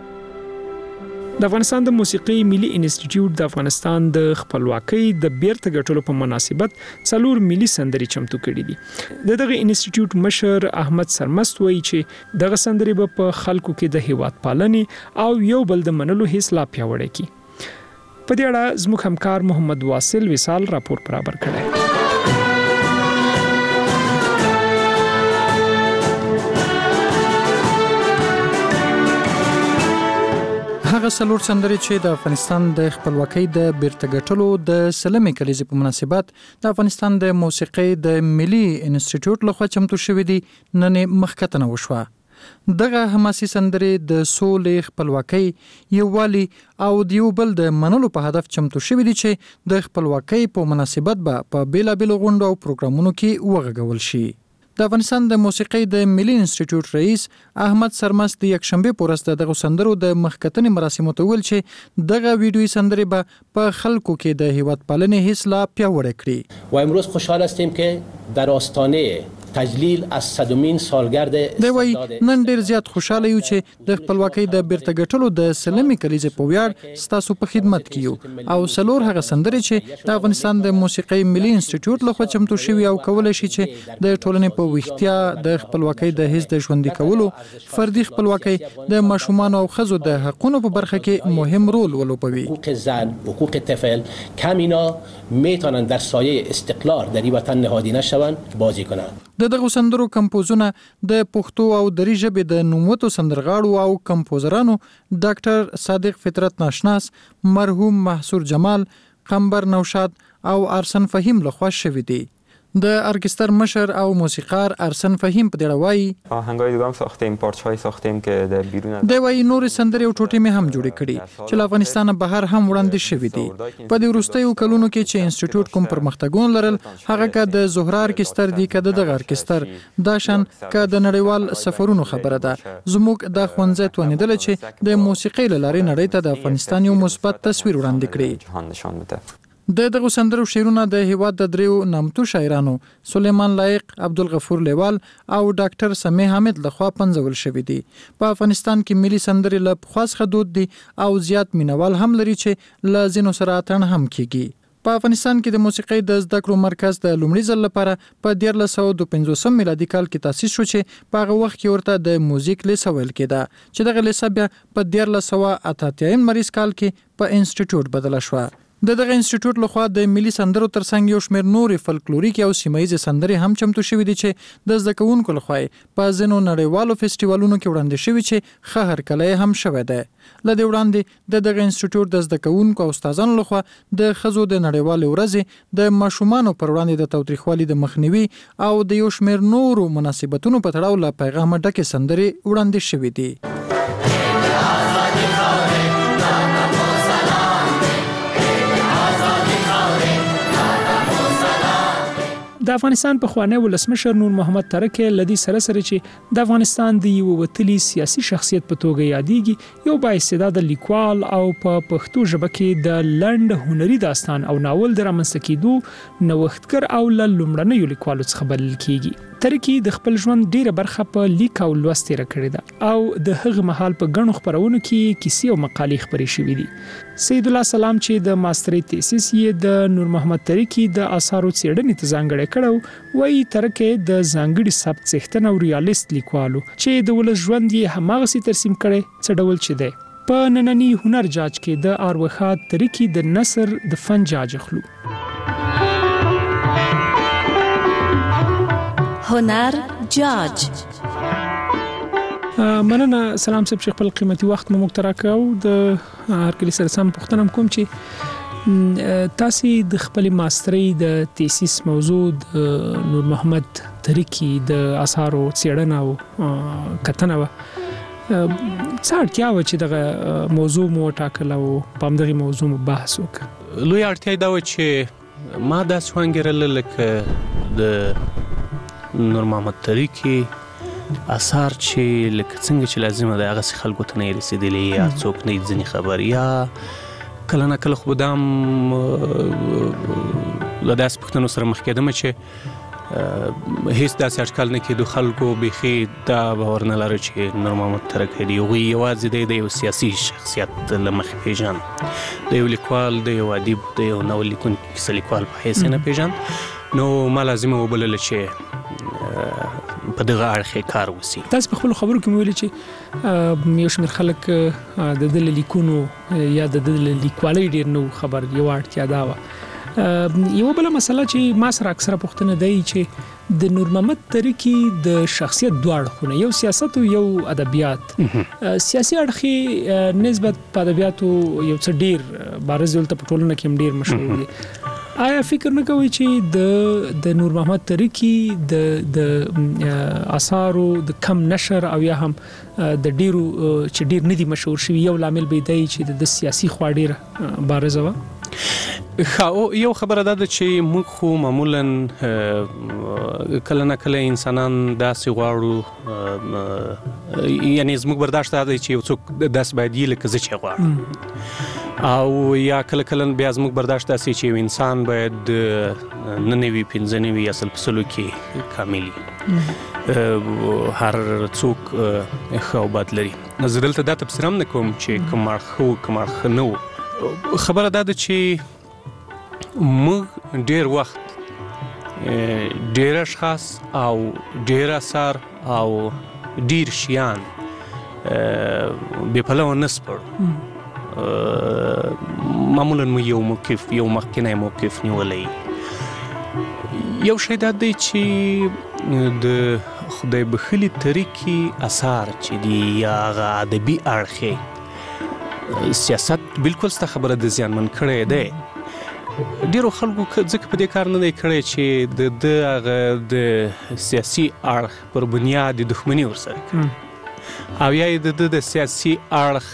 د افغانستان د موسیقي ملي انسټیټیوټ د افغانستان د خپلواکۍ د بیرته ګټلو په مناسبت څلور ملي سندرې چمتو کړې دي. د دغه انسټیټیوټ مشر احمد سرمست وایي چې دغه سندرې به په خلکو کې د هیواد پالنې او یو بل د منلو حس لا پیاوړی کړي. په دې اړه زموږ همکار محمد واصل وصال راپور برابر کړی. هغه څلور سندرې چې د افغانستان د خپلواکۍ د بیرته ګټلو د سلمې کلیزې په مناسبت د افغانستان د موسیقۍ د ملي انسټیټیوټ لخوا چمتو شوې دي نن مخکتنه وشوه. دغه حماسي سندرې د سولې، خپلواکۍ، یووالي او د یو بل د منلو په هدف چمتو شوې دي چې د خپلواکۍ په مناسبت به په بیلابیلو غونډو او پروګرامونو کې وغږول شي. د افغانستان د موسیقۍ د ملي انسټیټیوټ رئیس احمد سرمست د یکشنبه په ورځ دغه سندرو د مخکتنې مراسمو ته ویل چې دغه ویډیویي سندرې به په خلکو کې د هیواد پالنې حس لا پیاوړی کړي. و امروز خوشحال هستیم که در آستانه تجلیل از صدمین سالگرد دی وای نن ډیر زیات خوشاله یو چې د خپلواکۍ د بیرته ګټلو د سلمي کلیزې په ویاړ ستاسو په خدمت کې یو او سلور هغه سندرې چې د افغانستان د موسیقۍ ملي انسټیټیوټ لخوا چمتو شوی او کولای شي چې د ټولنې په ویښتیا د خپلواکۍ د حس د ژوندۍ کولو فردي خپلواکۍ د ماشومان او ښځو د حقوقو په برخه کې مهم رول ولوبوي. حقوق زن، حقوق طفل کم اینا میتونن در سایه استقلال در این وطن نهادینه شوند بازی کنند. د دغه سندرو کمپوزونه د پښتو او دری ژبې د نوموتو سندرغاړو او کمپوزرانو ډاکټر صادق فطرت ناشناس، مرحوم محسور جمال، قمبر نوشاد او ارسن فهیم لخوا شوی دی. د ارکستر مشر او موسیقار ارسن فهیم په دې وایي آهنگای دیگه هم ساختیم، پارچه‌های ساختیم که در بیرون از دی وایي نور سندرې او ټوټې مې هم جوړې کړي چې له افغانستان بهر هم وړاندې شوي دي. په دې وروستیو کلونو کې چې انسټیټیوټ کوم پرمختګونه لرل، هغه که د زهره ارکستر دی که د دغه ارکستر دا شان که د نړیوال سفرونو خبره ده. زموږ د ښوونځی توانېدله چې د موسیقۍ له لارې نړۍ ته د افغانستان یو مثبت تصویر وړاندې کړي. د دغه سندرو شعرونه د هیواد د دریو نامتو شاعرانو سلیمان لایق، عبدالغفور لیوال او ډاکټر سمیع حامد لخوا پنځول شوی دي. په افغانستان کې ملي سندرې له پخوا څخه دود دي او زیات مینوال هم لري چې له ځینو سره اتڼ هم کیږي. په افغانستان کې د موسیقۍ د زده کړو مرکز د لومړي ځل لپاره په دیارلس سوه دوه پنځوسم میلادي کال کې تاسیس شو چې په هغه وخت کې ورته د موزیک لیسه ویل کېده چې دغه لیسه بیا په دیارلس سوه اته اتیایم مریض کال کې په انسټیټیوټ بدله شوه. د دغه انسټیټیوټ لخوا د ملي سندرو ترڅنګ یو شمېر نورې فلکلوریک او سیمایي سندرې هم چمتو شوي دي چې د زده کوونکو لخوا په ځینو نړیوالو فیسټیوالونو کې وړاندې شوي چې ښه هرکلی هم شوی دی. له دې وړاندې د دغه انسټیټیوټ د زده کوونکو او استادانو لخوا د ښځو د نړیوالې ورځې د ماشومانو پر وړاندې د تاوتریخوالي د مخنیوي او د یو شمېر نورو مناسبتونو په تړاو له پیغامه ډکې سندرې وړاندې شوي دي. د افغانستان پخوانی ولسمشر نور محمد ترکی لدی سره سره چې د افغانستان د یو وتلی سیاسي شخصیت په توګه یادېږي، یو بااستعداده لیکوال او په پښتو ژبه کې د لنډ هنري داستان او ناول د رامنځته کېدو نوښتګر او له لومړنیو لیکوالو څخه بلل کېږي. ترکی د خپل ژوند ډیره برخه په لیک او لوست تیر کړې ده او د هغه مهال په غنو خبرونو کې کیسې او مقالې خبرې شوې دي. سید الله سلام چې د ماستري تیسیس یې د نور محمد ترکی د آثارو څېړنې ته ځانګړی کړو، وایي ترکی د ځانګړي سبک څښتن او ریالیست لیکوالو چې د ولس ژوند یې هماغسې ترسیم کړي څه ډول چې دی. په نننی هنر جاج کې د اروخات ترکی د نثر د فن جاج اخلو. هنر جاج مننه سلام صاحب چې خپل قیمتي وخت مو مخترا کاو. د هر کلی سره سم پوښتنه کوم چې تاسو د خپل ماستري د تیسیس موضوع د نور محمد ترکی د آثارو څېړنه او کتنه و څه اړتیا و چې دغه موضوع مو ټاکل او په همدغه موضوع مو بحث وکړ؟ لوی اړتیا دا و چې ما داسې وانګېرله لکه د نور محمد ترکی اثار چې لکه څنګه چې لازمه ده هغسې خلکو ته نه رسېدلي یا څوک نه ځینې خبر یا کله نه کله خو به دا هم له داسې پوښتنو سره مخ کېدمه چې هیڅ داسې اټکل نه کېدو خلکو بیخي دا باور نه لره چې نور محمد ترکی دی هغوی یوازې دی د یو سیاسي شخصیت له مخې پېژاند، د یو لیکوال، د یو ادیب، د یو ناول لیکونکي کیسه لیکوال په حیث یې نه پېژاند. نو ما لازمه وبلله چې په دغه اړخ کار وسی. تاسو په خپل خبرو کې ویلي چې یو شمېر خلک د دې لیکونو یا د دې لیکوالۍ ډېر نو خبر یو اړتیا دا و. یو بل مسله چې ما سره اکثره پوښتنه دی چې د نور محمد ترکی د شخصیت دواړه خونه، یو سیاست او یو ادبیات. سیاسي اړخ نسبت په ادبیاتو یو څه ډېر بارز ولته په ټولنه کې هم ډېر مشهور دی. آیا فکر نه کوي چې د د نور محمد ترکی د د آثارو د کم نشر او یا هم د ډیرو چې ډیر ندي مشهور شوی یو لامل به دی چې د سیاسي خوا ډیره بارزه و؟ خو یو خبره ده چې موږ خو معمولا کله نه کله انسانان داسې غواړو، یعنی زموږ برداشت دا دی چې یو څوک داسې باید یي لکه زه چې غواړم. او یا کله کله بیا زموږ برداشت داسې چې یو انسان باید نه نوي پنځه نوي اصل په سلو کې کامل وي هر څوک ښه او بد لري. زه دلته دا تبصره هم نه کوم چې کوم اړخ ښه و کوم اړخ ښه نه و. خبره دا ده چې موږ ډېر وخت ډېر اشخاص او ډېر اثار او ډېر شیان بې پلوه نه سپړو. معمولا مو یو موقف یو مخکینی موقف نیولی. یو شی دا دی چې د خدای بخښلي طریقې اثار چې دي یا هغه ادبي اړخ سیاست بالکل ستا خبره د زیانمن کړی دی. ډېرو خلکو ځکه په دې کار نه دی کړی چې د ده هغه د سیاسي اړخ پر بنیاد دښمني ورسره کړي او یا یې د ده د سیاسي اړخ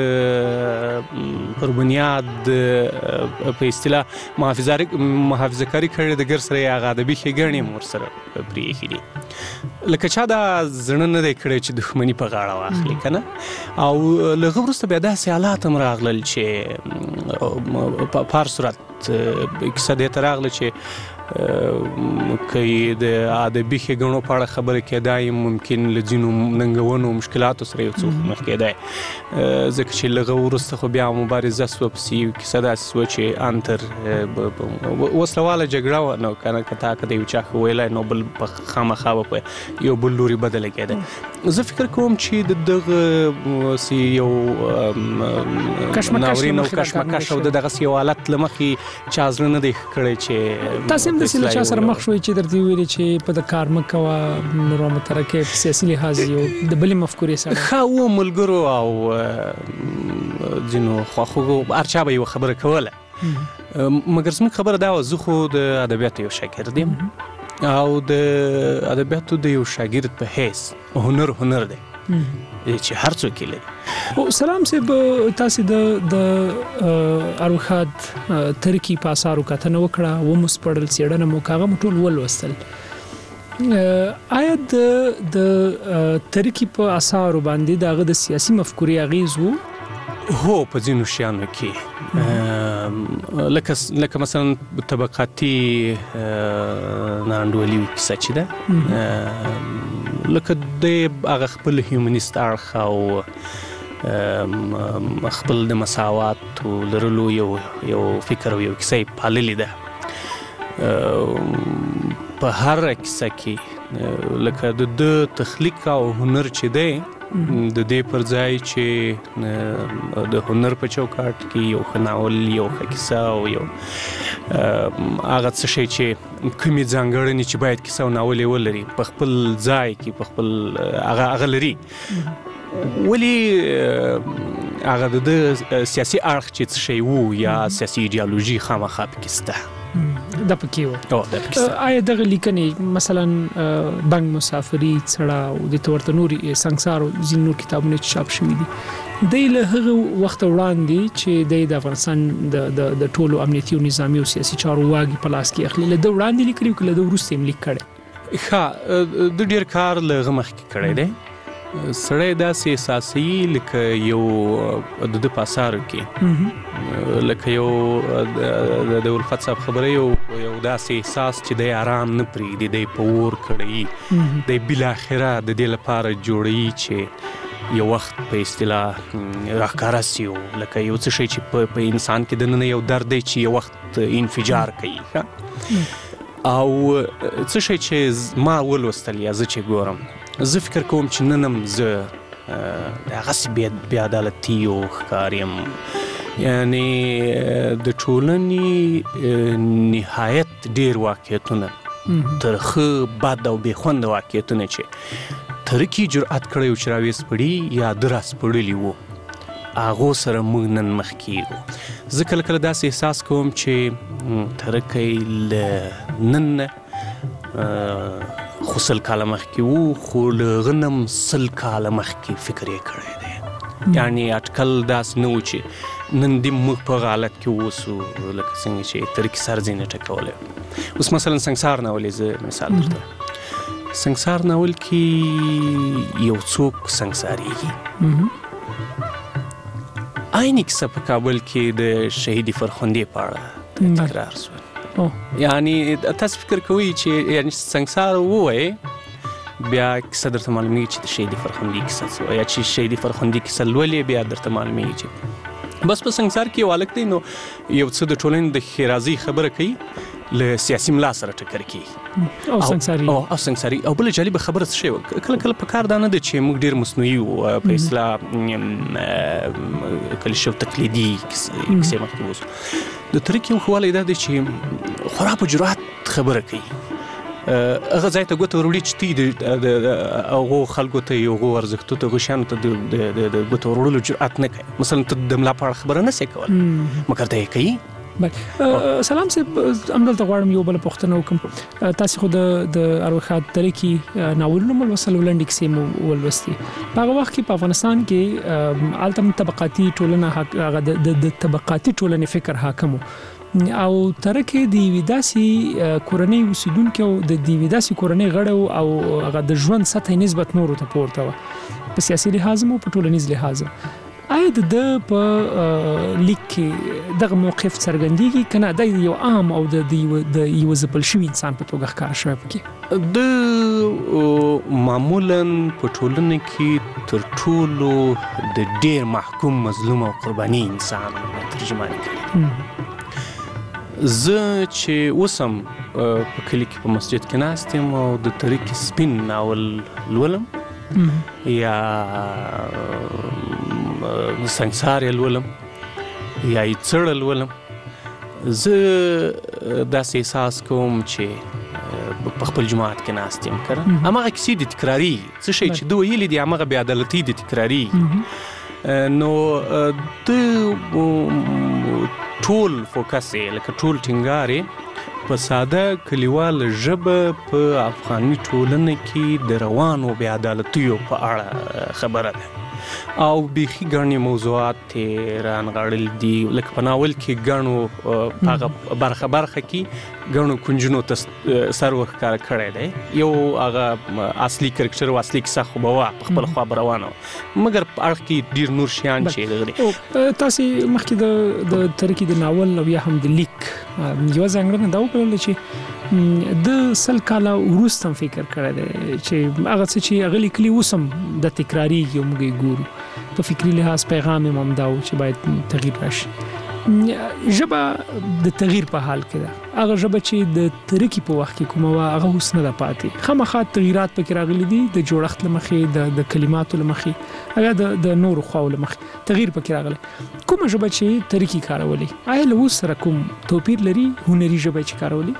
پر بنیاد په اصطلاح محافظه کاري کړې د ګر سره یې هغه ادبي ښېګڼې هم ورسره پرېښي دي. لکه چا دا زړه نه دی کړی چې دښمني په غاړه واخلي که نه. او له هغه وروسته بیا داسې حالات هم راغلل چې په هر صورت کیسه دې ته راغله چې که د ادبي ښېګڼو په اړه خبره کېدای ممکن له ځینو ننګونو مشکلاتو سره یو څه مخ کېدای ځکه چې له هغه وروسته خو بیا مبارزه سوه پسې یو کیسه داسې سوه چې انتر وسلواله جګړه وه نو که نه که تا که د یو چا ښه ویلی نو بل په خامخا به په یو بل لوري بدله کېده. زه فکر کوم چې د دغه یو ناورین او کشمکش او د دغسې یو حالت له مخې چا زړه نه دی کړی چې تاسې هم داسې له چا سره مخ شوئ چې درته ویلي چې په د کار مه کوه نور مترکه په سیاسي لحاظ یو د بلې مفکورې سره ښه و ملګرو او ځینو خواخوږو هر چا به یوه خبره کوله مګر زموږ خبره دا وه زه خو د ادبیاتو یو شاګرد یم او د ادبیاتو د یو شاګرد په حیث هنر هنر دی چې هر څوک یې لري. سلام صاحب تاسې د اروښاد ترکي په اثارو کتنه وکړه ومو سپړل څېړنه مو هغه مو ټول ولوستل. آیا د ترکي په اثارو باندې د هغه د سیاسي مفکورې اغیز و؟ هو په ځینو شیانو کې لکه مثلا طبقاتي ناانډولي کیسه چې ده لکه د هغه خپل هیومنیست اړخ او خپل د مساواتو لرلو یو یو فکر او یو کیسه یې پاللې ده. په هره کیسه کې لکه د ده تخلیق او هنر چې دی د دې پر ځای چې د هنر په چوکاټ کې یو ښه ناول یو ښه کیسه او یو هغه څه شی چې کومې ځانګړنې چې باید کیسه او ناول یې ولري په خپل ځای کې په خپل هغه لري ولې هغه د ده سیاسي اړخ چې څه شی و یا سیاسي ایډیالوژي خامخا پکې شته دا پکې و. آیا دغه لیکنې مثلا بنګ مسافري څړه او د ورته نورې سنګسار او ځینې نور کتابونه چې چاپ شوي دي دی له هغه وخته وړاندې چې دی د افغانستان د ټولو امنیتي او نظامي او سیاسي چارو واګې په لاس کې اخلي له ده وړاندې لیکلي او که له ده وروسته یې لیک کړی؟ ښه د ډېر کار له هغه مخکې کړی دی. سړی داسې احساسوي لکه یو د ده په اثارو کې لکه یو د الفت صاحب خبره یو یو داسې احساس چې دی آرام نه پرېږدي دی په اور کړی دی بالاخره د دې لپاره جوړوي چې یو وخت په اصطلاح راښکاره سي لکه یو څه شی چې په انسان کې دننه یو درد دی چې یو وخت انفجار کوي او څه شی چې ما ولوستل یا زه چې ګورم زه فکر کوم چې نن هم زه هغسې بې عدالتي او ښکار یم یعنې د ټولنې نهایت ډېر واقعیتونه ترخه بد او بې خونده واقعیتونه چې ترکي جرأت کړی و چې راویسپړي یا ده راسپړلي وو هغو سره موږ نن مخ کېږو. زه کله کله داسې احساس کوم چې ترکی له نن نه خو سل کاله مخکې وو خو له هغه نه هم سل کاله مخکې فکر یې کړی دی یعنې اټکل داسې نه و چې نن دې موږ په هغه حالت کې واوسو لکه څنګه چې ترکي سر ځینې ټکولی. اوس مثلا سنګسار ناول یې زه مثال درته سنګسار ناول کې یو څوک سنګساریږي عیني کیسه په کابل کې د شهید فرخندې په اړه تکرار شو. یعنی تاسو فکر کوئ چې یعنی سنگسار ووایي بیا کیسه درته معلومیږي چې د شهید فرخندې کیسه څه یا چې شهید فرخندې کیسه لولې بیا درته معلومیږي چې بس په سنگسار کې یو هلک دی نو یو څه د ټولنې د ښېرازۍ خبره کوي له سیاسي ملا سره ټکر کوي او سنگساري او او سنگساري او بل جالب خبره څه شی و کله کله په کار دا نه ده چې موږ ډېر مصنوعي وو په اصطلاح کلیشه تقلیدي کیسې مخکې اوسو. د ترک یو ښه والی دا دی چې خورا په جرأت خبره کوي. هغه ځای ته ګوته وروړي چې تی د هغو خلکو ته یو هغو ارزښتو ته هغو شیانو ته د ګوته وروړلو جرأت نه کوي. مثلا ته د ملا په اړه خبره نه سې کولی مګر ته یې کوي. سلام صاحب همدلته غواړم یو بله پوښتنه وکړم. تاسې خو د اروخات ترکي ناولونه مو لوستل او لنډې کیسې مو ولوستې. په هغه وخت کې په افغانستان کې هلته هم طبقاتي ټولنه هغه د طبقاتي ټولنې فکر حاکم او ترکه د یوې داسې کورنۍ اوسیدونکي او د یوې داسې کورنۍ غړو او هغه د ژوند سطحې نسبت نورو ته پورته وه په سیاسي لحاظ او په ټولنیز لحاظ. آیا د ده په لیک کې دغه موقف څرګندېږي که نه دا یو عام او د یوه ځپل شوي انسان په توګه ښکاره شوی پکې؟ د معمولا په ټولنه کې تر ټولو د ډېر محکوم مظلوم او قرباني انسان ترجماني کوي. زه چې اوس هم په کلي کې په مسجد کې ناست یم او د ترک سپین ناول لولم یا سنگسار یې لولم یا یې څړه لولم، زه داسې احساس کوم چې په خپل جماعت کې ناست یم که نه هماغه کیسې د تکراري څه شی چې ده ویلي دي هماغه بې عدالتي د تکراري. نو د ټول فوکس یې لکه ټول ټینګار یې په ساده کلیوال ژبه په افغاني ټولنه کې د روانو بې عدالتیو په اړه خبره ده او بیخي ګڼې موضوعات یې رانغاړل دي. لکه په ناول کې ګڼو په هغه برخه برخه کې ګڼو کنجونو ته سر ورښکاره کړی دی. یو هغه اصلي کرکټر او اصلي کیسه خو به وه په خپله خوا به روانه وه مګر په اړخ کې ډېر نور شیان چې دغه دي. تاسې مخکې د ترکي د ناول او یا هم د لیک یوه ځانګړنه دا وکړله چې د سل کاله وروسته هم فکر کړی دی چې هغه څه چې هغه لیکلي اوس هم د تکرارېږي او موږ یې ګورو. په فکري لحاظ پیغام یې هم دا و چې باید تغییر راشي. ژبه د تغییر په حال کې ده. هغه ژبه چې د ترکي په وخت کې کومه وه هغه اوس نه ده پاتې. خامخا تغییرات پکې راغلي دي د جوړښت له مخې د کلماتو له مخې هغه د نورو خواو له مخې تغییر پکې راغلی. کومه ژبه چې ترکي کارولي آیا له اوس سره کوم توپیر لري هنري ژبه چې کارولي؟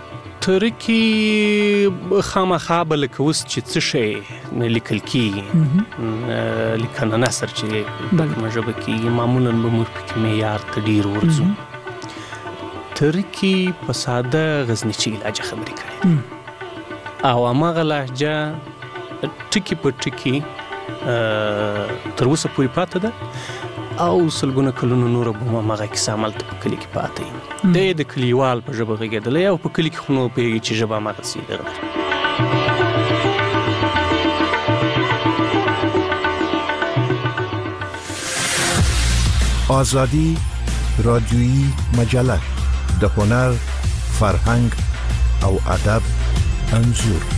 ترکي خامخا به لکه اوس چې څه شی لیکل کېږي لیکنه نثر چې کومه ژبه کېږي معمولا به موږ پکې معیار ته ډېر ورځو. ترکي په ساده غزنیچي لهجه خبرې کوي او هماغه لهجه ټکي په ټکي تر اوسه پورې پاته ده او سلګونه کلونه نوره به هم هماغه کیسه همالته په کلي کې پاته وي. دی یې د کلیوال په ژبه غږېدلی او په کلي کې خو نو پوهېږي چې ژبه هماغسې دغه. آزادی رادیویی مجله د هنر، فرهنګ او ادب انځور.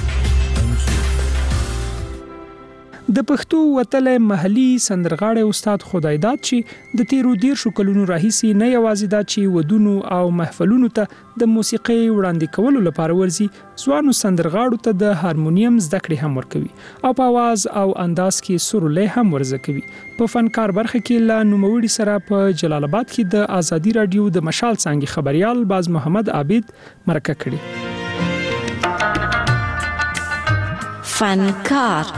د پښتو وتلی محلي سندرغاړی استاد خدایداد چې د تیرو دیرشو کلونو راهیسې نه یوازې دا چې ودونو او محفلونو ته د موسیقۍ وړاندې کولو لپاره ورځي، ځوانو سندرغاړو ته د هارمونیم زده کړې هم ورکوي او په اواز او انداز کې سرولی هم ورزده کوي. په فنکار برخه کې له نوموړي سره په جلال آباد کې د آزادي رادیو د مشال څانګې خبریال باز محمد عابد مرکه کړې. فنکار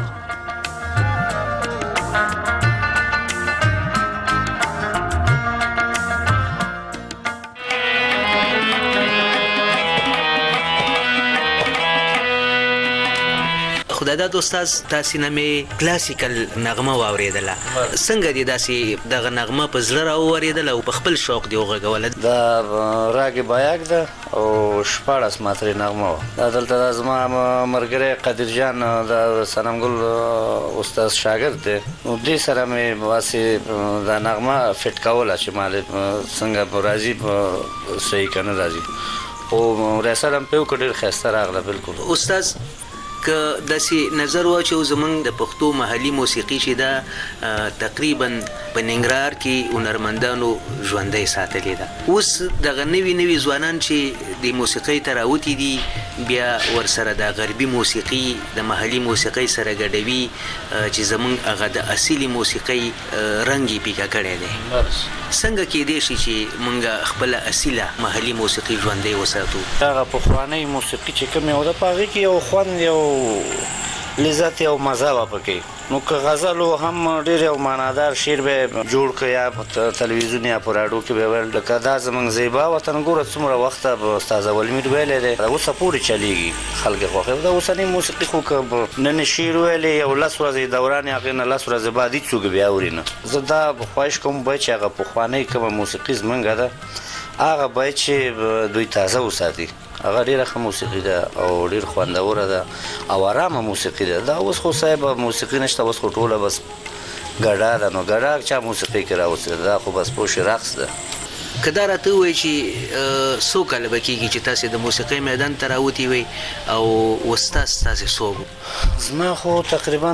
خداداد استاد تاسو نه مې کلاسیکل نغمه واوریدله څنګه دي داسې دغه نغمه په زړه راوریدله او په خپل شوق دی وغږوله دا راګ بایاک ده او شپاړس ماتري نغمه دا دلته زما مرګره قادر جان د سنمګل استاد شاګرد دی نو دې سره مې واسي دا نغمه فټ کوله چې مال څنګه راځي صحیح کنه راځي او رسالم په وکړ خسته راغله بالکل استاد که داسې نظر واچو زمونږ د پښتو محلي موسیقي چې دا تقریبا په ننګرهار کې هنرمندانو ژوندۍ ساتلې ده اوس دغه نوي نوي ځوانان چې د موسیقۍ ته راوتي دي بیا ورسره د غربي موسیقي د محلي موسیقۍ سره ګډوي چې زمونږ هغه د اصلي موسیقۍ رنګ یې پیکه کړی دی څنګه کېدای شي چې موږ خپله اصیله محلي موسیقي ژوندۍ وساتو هغه پخوانۍ موسیقي چې کومې وه د په هغې کې یو خوند یو لذت یو مزه وه پکې نو که غزل هم ډېر یو معنادار شعر به جوړ کړه یا په تلویزیون یا په راډیو کې به ویل لکه دا زموږ زیبا وطن ګوره څومره وخته به استاد اولمیر ویلی دی دا اوسه پورې چلیږي خلک یې خوښوي دا اوسنۍ موسیقي خو که نن شعر ویلی یو لس ورځې دوران یې هغې نه لس ورځې بعد هېڅ څوک بیا اوري نه زه دا خواهش کوم باید چې هغه پخوانۍ کومه موسیقي زموږ ده هغه باید چې دوی تازه وساتي هغه ډېره ښه موسیقي ده او ډېر خوندوره ده او ارامه موسیقي ده دا اوس خو صاحب موسیقي نشته اوس خو ټوله بس ګډا ده نو ګډا چا موسیقي کې راوستې دا خو بس پوه شي رقص ده که دا راته ووایي چې څو کاله به کېږي چې تاسې د موسیقۍ میدان ته راوتي وئ او استاد ستاسې څوک زما خو تقریبا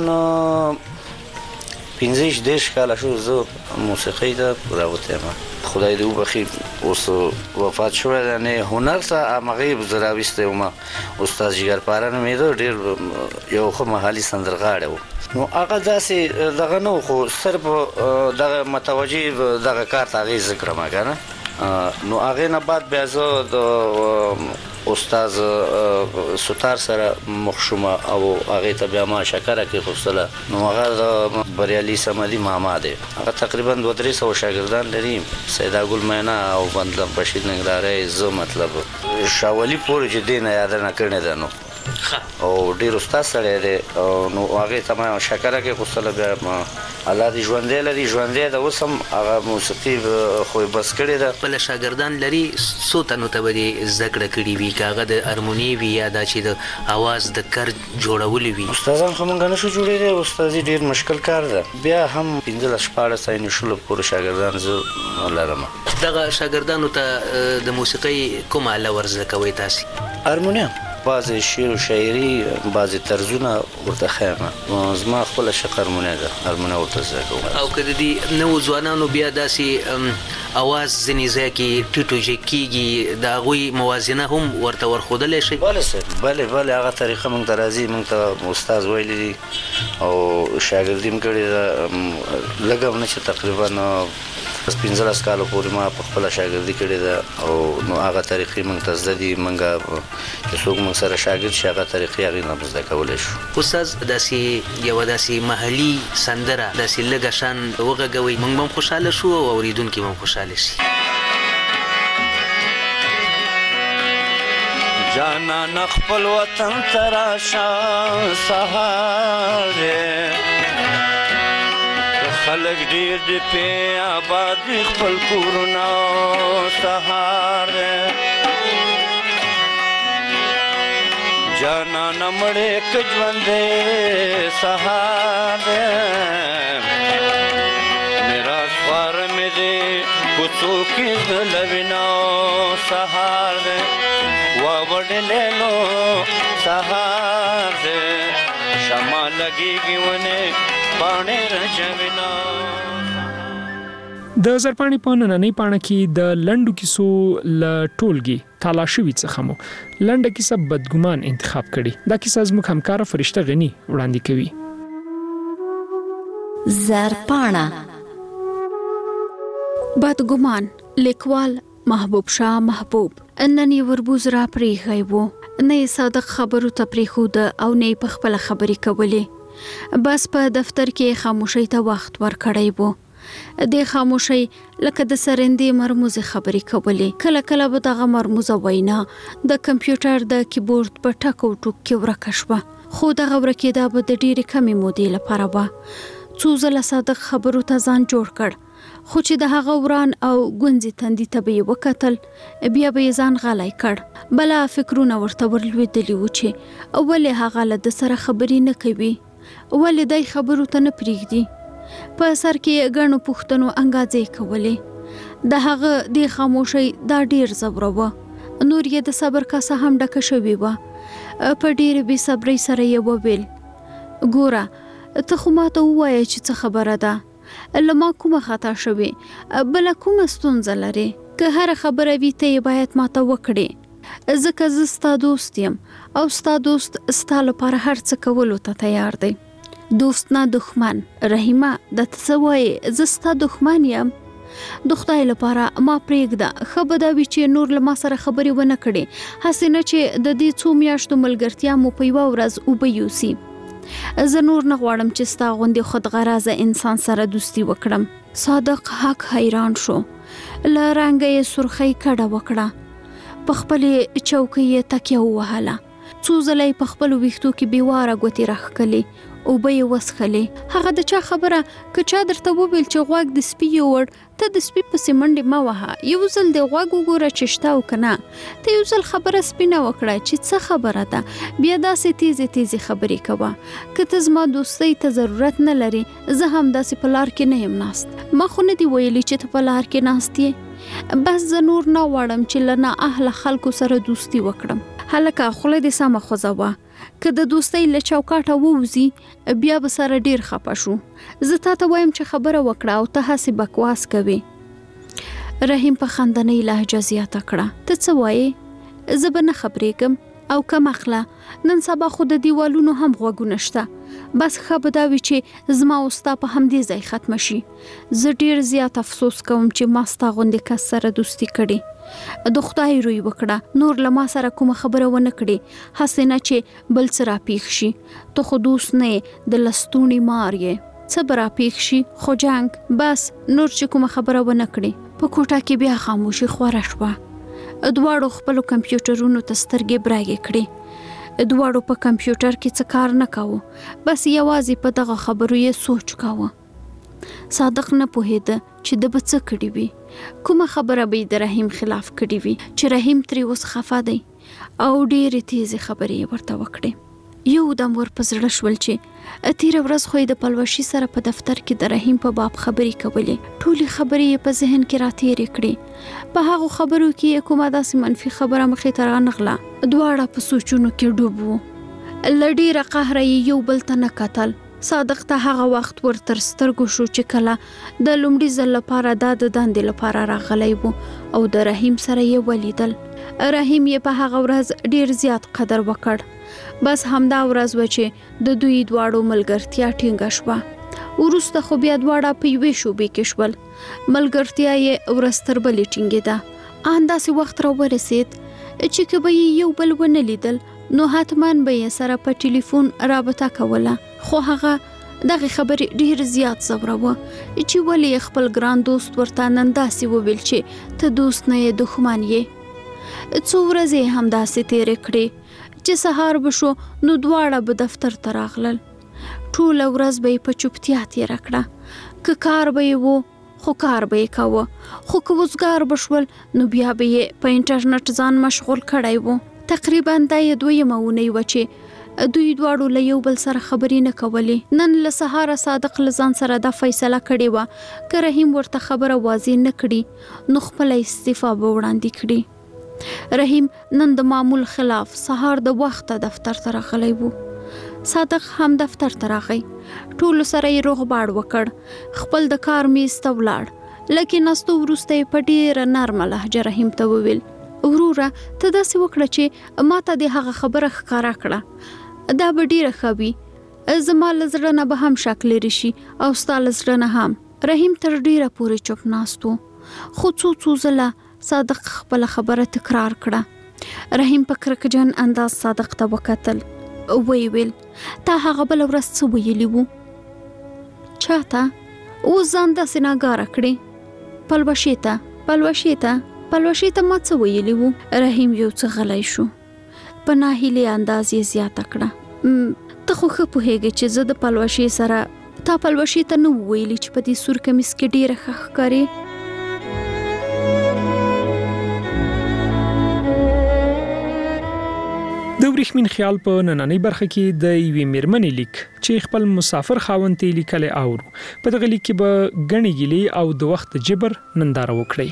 پنځه دېرش کاله شو زه موسیقۍ ته راوتی یم خدای دې وبخي اوس وفات شوی دی نه هنر ته همغې زه راویستی وم استاد جګرپاره نومېده ډېر یو ښه محلي سندرغاړی و نو هغه داسې دغه نه و خو صرف دغه متوجه دغه کار ته هغې زه کړم که نه نو هغې نه بعد بیا زه د استاد ستار سره مخ شوم او هغې ته بیا ما شکره کېښودله نو هغه د بریالي صمدي ماما دی هغه تقریبا دوه درې سوه شاګردان لري سیداګل مینا او بندلم بشیر ننګرهاری زه مطلب شاولي پورې چې دې نه یاده نه کړې ده نو او ډېر استاد سړی دی نو هغې ته ما شکره کېښودله بیا الله دې ژوندی لري ژوندی ده اوس هم هغه موسیقي خو یې بس کړې ده خپله شاګردان لري څو تنو ته به دې زده کړه کړې وي که هغه د هرموني وي یا دا چې د اواز د کر جوړولي وي استادان خو موږ نشو جوړېدی استادي ډېر مشکل کار ده بیا هم پنځلس شپاړس یعنې شلو پورې شاګردان زه لرم دغه شاګردانو ته د موسیقۍ کومه آله ور زده کوئ تاسې هرمونیم بعضې شعر و شاعري بعضې طرزونه ورته ښیم زما خپله شق هرمونه ده هرمونه ورته زده کوم او که د دې نوو ځوانانو بیا داسې اواز ځینې ځای کې ټیټوژیک کېږي د هغوی موازنه هم ورته ورښودلی شئ بله صاحب بلې بلې هغه طریقه موږ ته راځي موږ ته استاد ویلی دي او شاګردي م کړې ده لږ هم نه چې تقریبا پنځلس کالو پورې ما په خپله شاګردي کړې ده او نو هغه طریقې موږ ته زده دي موږ چې څوک موږ سره شاګرد شي هغه طریقې هغې نه زده کولی شو استاد داسې یوه داسې محلي سندره داسې لږه شان وغږوئ موږ به هم خوشحاله شو او اورېدونکي به هم خوشحاله شي جانان خپل وطن ته راشه سهار خلق ډېر دې پې آباد وي خپل کورونه سهار جانانه مړې که ژوندی سهار میراث خواره مې دی کوڅو کې د لوینو سهار واوډلې نو سهار شمع لګېږي ونې پاڼې رژوینا د زرپاڼې په نننۍ پاڼه کې د لنډو کیسو له ټولګي تالا شوي څخه مو لنډه کیسه بدګمان انتخاب کړي دا کیسه زموږ همکاره فرشته غني وړاندې کوي زرپاڼه بدګمان لیکوال محبوب شاه محبوب نن یې وربوز را پرېښی و نه یې صادق خبرو ته پرېښود او نه یې په خپله خبرې کولې بس په دفتر کې خاموشۍ ته وخت ورکړی و د خاموشۍ لکه د سرندې مرموزې خبرې کولې کله کله به دغه مرموزه وینا د کمپیوټر د کیبورډ په ټک او ټوک کې ورکه شوه خو دغه ورکېدا به د ډېرې کمې مودې لپاره وه. څو ځله صادق خبرو ته ځان جوړ کړ، خو چې د هغه وران او ګونځې تندي ته به یې وکتل، بیا به یې ځان غلی کړ. بلا فکرونه ورته ورلوېدلي وو چې ولې هغه له ده سره خبرې نه کوي، ولې دی خبرو ته نه پرېږدي. په سر کې یې ګڼو پوښتنو انګازې کولې. د هغه دې خاموشۍ دا ډېر ځوروه. نور یې د صبر کاسه هم ډکه شوې وه. په ډېرې بې صبرۍ سره یې وویل: ګوره، ته خو ماته ووایه چې څه خبره ده، له ما کومه خطا شوې، بله کومه ستونزه لرې؟ که هره خبره وي ته یې باید ماته وکړې، ځکه زه ستا دوست یم او ستا دوست ستا لپاره هر څه کولو ته تیار دی. دوست نه دښمن. رحیمه، د ته څه وایې؟ زه ستا دښمن یم؟ د خدای لپاره ما پرېږده. ښه به دا وي چې نور له ما سره خبرې ونه کړې، هسې نه چې د دې څو میاشتو ملګرتیا مو په یوه ورځ اوبه یوسي. زه نور نه غواړم چې ستا غوندې خودغرضه انسان سره دوستي وکړم. صادق حق حیران شو. له رنګه یې سرخۍ کډه وکړه. په خپلې چوکۍ یې تکیه ووهله. څو ځله یې په خپلو ویښتو کې بېواره ګوتې راښکلې، اوبه یې وڅښلې. هغه د چا خبره که چا درته وویل چې غوږ د سپي یوړ، ته د سپي پسې منډې مه وهه. یو ځل د غوږ وګوره چې شته او که نه. ته یو ځل خبره سپینه وکړه چې څه خبره ده، بیا داسې تیزې تیزې خبرې کوه. که ته زما دوستۍ ته ضرورت نه لري، زه هم داسې په لار کې نه یم ناست. ما خو نه دي ویلي چې ته په لار کې ناست یې. بس زه نور نه غواړم چې له نااهله خلکو سره دوستي وکړم. هلکه، خوله دې سمه خوځوه. که د دوستۍ له چوکاټه ووځي، بیا به سره ډېر خفه شو. زه تا ته وایم چې خبره وکړه او ته هسې بکواس کوې. رحیم په خندنۍ لهجه زیاته کړه: ته څه وایې؟ زه به نه خبرېږم او کم اخله. نن سبا خو د دیوالونو هم غوږونه شته. بس ښه به دا وي چې زما او ستا په همدې ځای ختمه شي. زه ډېر زیات افسوس کوم چې ما ستا غوندې کس سره دوستي کړې. د خدای روی وکړه، نور له ما سره کومه خبره ونه کړې، هسې نه چې بل څه راپېښ شي. ته خو دوست نه یې، د لستوڼي مار یې. څه به راپېښ شي؟ خو جنګ. بس نور چې کومه خبره ونه کړې. په کوټه کې بیا خاموشي خوره شوه. دواړو خپلو کمپیوټرونو ته سترګې برګې کړې. دواړو په کمپیوټر کې څه کار نه کاوه، بس یوازې په دغه خبرو یې سوچ کاوه. صادق نه پوهېده چې د به څه کړي وي، کومه خبره به یې د رحیم خلاف کړي وي چې رحیم ترې اوس خفه دی، او ډېرې تیزې خبرې یې ورته وکړې. یو دم ور په زړه شول چې تیره ورځ خو یې د پلوشي سره په دفتر کې د رحیم په باب خبرې کولې. ټولې خبرې یې په ذهن کې راتېرې کړې. په هغو خبرو کې یې کومه داسې منفي خبره مخې ته رانغله. دواړه په سوچونو کې ډوب وو. له ډېره قهره یې یو بل ته نه کتل. صادق ته هغه وخت ور تر سترګو شو چې کله د لومړي ځل لپاره دا د دندې لپاره راغلی و او د رحیم سره یې ولیدل. رحیم یې په هغه ورځ ډیر زیات قدر وکړ. بس همدا ورځ و چې د دوی دواړو ملګرتیا ټینګه شوه. وروسته خو بیا دواړه په یوې شوبې کې شول. ملګرتیا یې ورځ تر بلې ټینګېده. ان داسې وخت را ورسېد چې که به یې یو بل ونه لیدل نو حتماً به یې سره په ټلیفون رابطه کوله. خو هغه دغه خبرې ډیر زیات ځوروه چې ولې خپل ګران دوست ورته نن داسې وویل چې ته دوست نه یې، دښمن یې. څو ورځې هم داسې تېرې کړې چې سهار به شو نو دواړه به دفتر ته راغلل. ټوله ورځ به یې په چوپتیا تېره کړه. که کار به یې و خو کار به یې کوه، خو که وزګار به شول نو بیا به یې په انټرنټ ځان مشغول کړی و. تقریبا دا یې دویمه اونۍ وه چې دوی دواړو له یو بل سره خبرې نه کولې. نن له سهاره صادق له ځان سره دا فیصله کړې وه که رحیم ورته خبره واضح نه کړي نو خپله استعفا به وړاندې کړي. رحیم نن د معمول خلاف سهار د وخته دفتر ته راغلی و. صادق هم دفتر ته راغی. ټولو سره یې روغباړ وکړ. خپل د کار میز ته ولاړ. لکه ناستو وروسته یې په ډېره نرمه لهجه رحیم ته وویل: وروره، ته داسې وکړه چې ما ته د هغه خبره ښکاره کړه. دا به ډېره ښه وي. زما له زړه نه به هم شک لرې شي او ستا له زړه نه هم. رحیم تر ډېره پورې چوپ ناست و، خو څو څو ځله صادق خپله خبره تکرار کړه. رحیم په کرکجن انداز صادق ته وکتل. ویې ویل: تا هغه بله ورځ څه ویلي وو؟ چاته؟ اوس ځان داسې ناګاره کړې. پلوشې ته پلوشې ته پلوشې ته ما څه ویلي وو؟ رحیم یو څه غلی شو. په ناهیلې انداز یې زیاته کړه: ته خو ښه پوهېږې چې زه د پلوشې سره تا پلوشې ته نه وویلي چې په دې سور کمیس کې ډېره ښه ښکارې. د ورېښمین خیال په نننۍ برخه کې د یوې مېرمنې لیک چې خپل مسافر خاوند ته یې لیکلی اورو. په دغه لیک کې به ګڼې ګیلې او د وخت جبر ننداره وکړئ.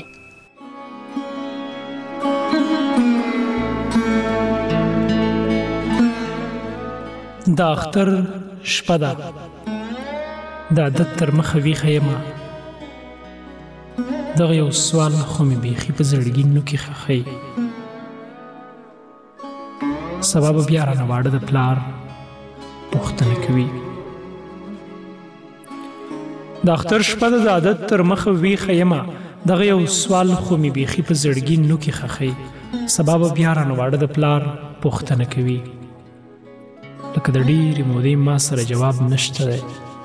د اختر شپه ده، د عادت تر مخه ویښه یمه، دغه یو سوال خو مې بیخي په زړګي کې ښخی. سبا به بیا رانه واړه د پلار پوښتنه کوي. د اختر شپه ده، د عادت تر مخه ویښه یمه، دغه یو سوال خو مې بیخي په زړګي کې ښخی. سبا به بیا رانه واړه د پلار پوښتنه کوي. لکه د ډېرې مودې ما سره جواب نشته دی،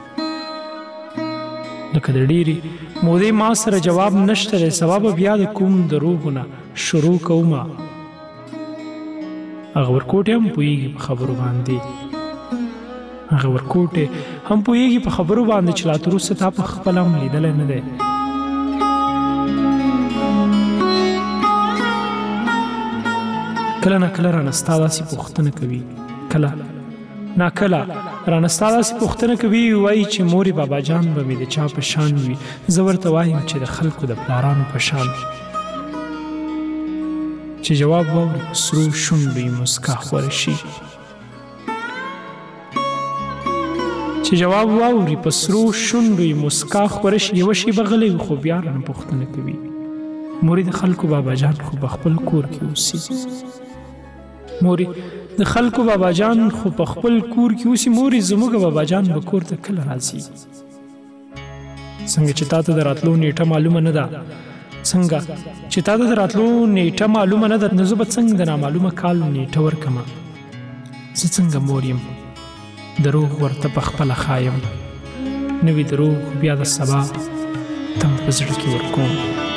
لکه د ډېرې مودې ما سره جواب نشته دی. سبا به بیا د کوم دروغو نه شروع کومه. هغه ورکوټې هم پوهېږي په خبرو باندې، هغه ورکوټې هم پوهېږي په خبرو باندې چې لا تر اوسه تا په خپله هم لیدلی نه دی. کله نه کله رانه ستا داسې پوښتنه کوي، کله ناکله رانه ستا داسې پوښتنه کوي، وایي چې مورې بابا جان به مې د چا په شان وي. زه ورته وایم چې د خلکو د پلارانو په شان. چې جواب واوري په سرو شونډو یې مسکا خوره شي، چې جواب واوري په سرو شونډو یې مسکا خوره شي. یوه شېبه غلی وي خو بیا رانه پوښتنه کوي، مورې د خلکو بابا جان خو په خپل کور کې اوسي، مورې د خلکو بابا جان خو په خپل کور کې اوسي. مورې زموږ بابا جان به کور ته کله راځي؟ څنګه چې تا ته د راتلو نیټه معلومه نه ده، څنګه چې تا ته د راتلو نیټه معلومه نه ده، نو زه به څنګه د نامعلومه کال نیټه ورکمه؟ زه څنګه مور یم دروغ ورته په خپله ښایم، نوي دروغ بیا د سبا تم په زړه کې ورکوم.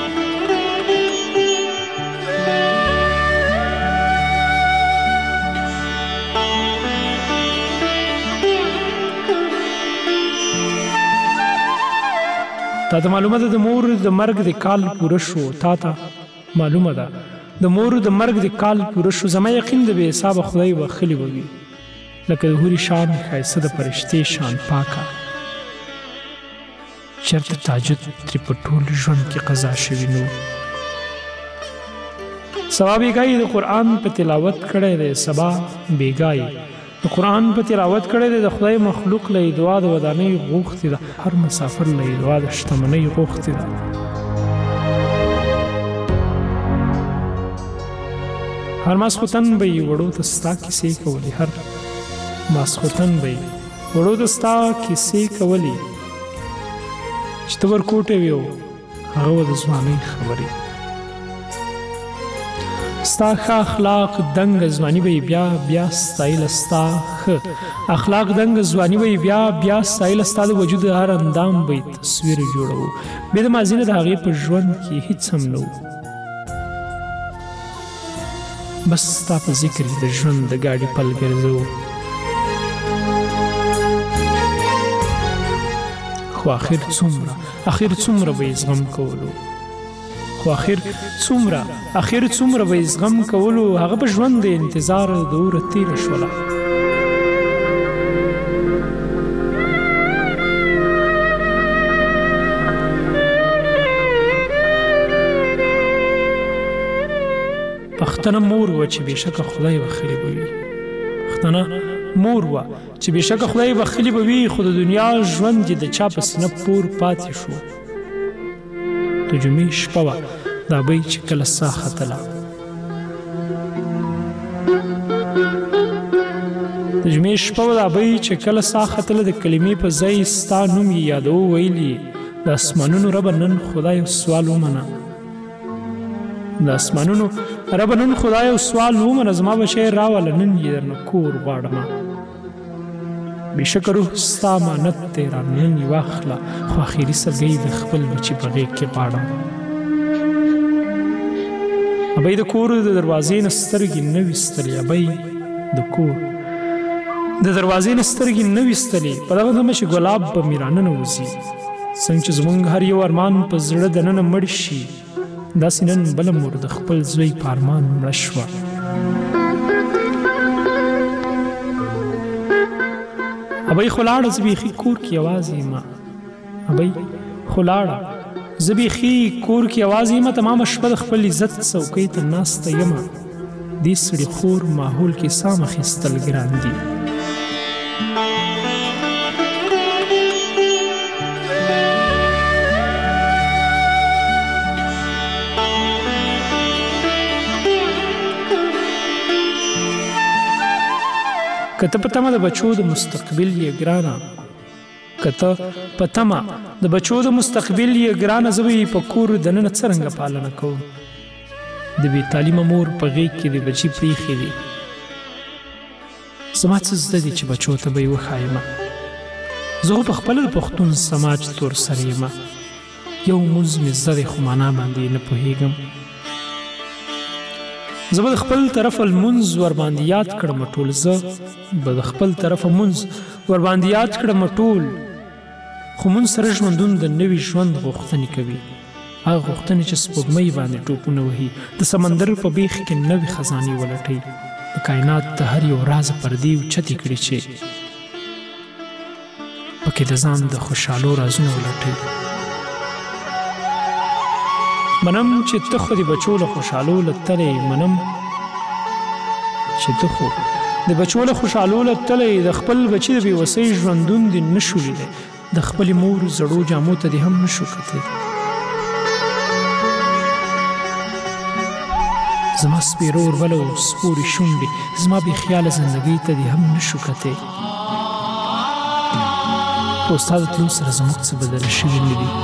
تا ته معلومه ده د مور د مرګ د کال پوره شو، تا ته معلومه ده د مور د مرګ د کال پوره شو. زما یقین د بې حسابه خدای بخښلي به وي، لکه د حورې شان ښایسته د فرشتې شان پاکه. چېرته تاجد ترې په ټول ژوند کې قضا شوي نو. سبا بېګایي د قرآن په تلاوت کړی دی، سبا بېګایي د قرآن په تلاوت کړی دی. د خدای مخلوق له دعا د ودانۍ غوښتې ده، هر مسافر له دعا د شتمنۍ غوښتې ده. هر ماسخوتن به یې وړو ته ستا کیسې کولې، هر ماسخوتن به یې وړو ته ستا کیسې کولې، چې ته ورکوټې وې او هغه به د ځوانۍ خبرې. ستا ښه اخلاق دنګ ځواني به یې بیا بیا ستایله، ستا ښه اخلاق دنګ ځواني به یې بیا بیا ستایله. ستا د وجود هر اندام به یې تصویر جوړو، بې د ماضي نه د هغې په ژوند کې هیڅ هم نه و. بس ستا په ذکر د ژوند د ګاډي پل ګرځو. خو آخر څومره آخر څومره به یې زغم کولو، خو آخر څومره آخر څومره به یې زغم کولو. هغه په ژوند د انتظار د اوره تېره شوله. پښتنه مور وه چې بېشکه خدای بخښلي به وي، پښتنه مور وه چې بېشکه خدای بخښلي به وي، خو د دنیا ژوند یې د چا په سینه پور پاتې شو. د جمعې شپه وه، دا بی چې کله ساه ختله، د جمعې شپه وه، دا بی چې کله ساه ختله. د کلمې په ځای ستا نوم یې یادو ویلي، د اسمانونو ربه نن خدای سوال ومنه، د اسمانونو ربه نن خدای سوال ومنه. زما بچی راوله نن یې درنه کور غواړمه، بېشکه روح ستا امانت دی را نن یې واخله، خو اخري سلګۍ د خپل بچي په غېږ کې غواړم. ابۍ د کور د دروازې نه سترګې نه ویستلې، ابۍ د کور د دروازې نه سترګې نه ویستلې په دغه دمه چې ګلاب به مې راننه وځي څنګه چې زموږ هر یو ارمان په زړه دننه مړ شي داسې نن بله مور د خپل زوی په ارمان مړه شوه ابۍ خو لاړه زه بیخي کور کې یوازې یم ابۍ خو لاړه زه بیخي کور کې یوازې یم تمامه شپه د خپل عزت څوکۍ ته ناسته یمه دې سړي خور ماحول کې سام اخیستل ګران دي که ته په تمه د بچو د مستقبل یې ګرانه که ته په تمه د بچو د مستقبل یې ګرانه زه به یې په کور دننه څرنګه پالنه کوم د بې تعلیمه مور په غېږ کې د بچي پریښې دي زما څه زده دي چې بچو ته به یې وښایمه زه خو پخپله د پښتون سماج تور سر یمه یو مونځ مې زده دی خو معنا باندې نه پوهېږم زه به د خپل طرفه لمونځ ورباندې یاد کړم ټول زه به د خپل طرفه مونځ ورباندې یاد کړم ټول خو مونځ سره ژوندون د نوي ژوند غوښتنې کوي هغه غوښتنې چې سپوږمۍ باندې ټوپونه وهي د سمندر په بیخ کې نوې خزانې ولټوي د کائنات د هر یو راز پردې اوچتې کړي چې پکې د ځان د خوشحالو رازونه ولټوي منم چې ته خو د بچو له خوشحالو له تلې منم چې ته خو د بچو له خوشحالو له تلې د خپل بچي د بېوسۍ ژوندون دې نه شو لیدی د خپلې مور زړو جامو ته دې هم نه شو کتلی زما سپېره اوربله او سپورې شونډې زما بې خیاله زندګۍ ته دې هم نه شو کتلی په ستا د تلو سره زموږ څه بدله شوي نه دي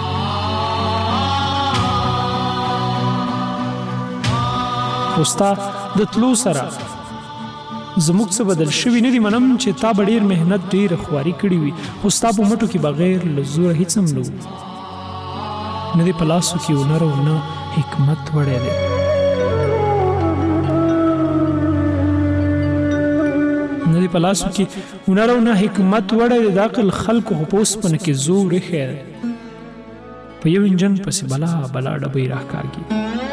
خو ستا د تلو سره زموږ څه بدل شوي نه دي منم چې تا به ډېر محنت ډېره خواري کړې وي خو ستا په مټو کې بغیر له زوره هېڅ هم نه و نه دې په لاسو کې هنر او نه حکمت وړی دی نه دې په لاسو کې هنر او نه حکمت وړی دی د عقل خلکو خو په اوسپنه کې زور ایښی دی په یو انجن پسې بلا بلا ډبۍ راښکاږي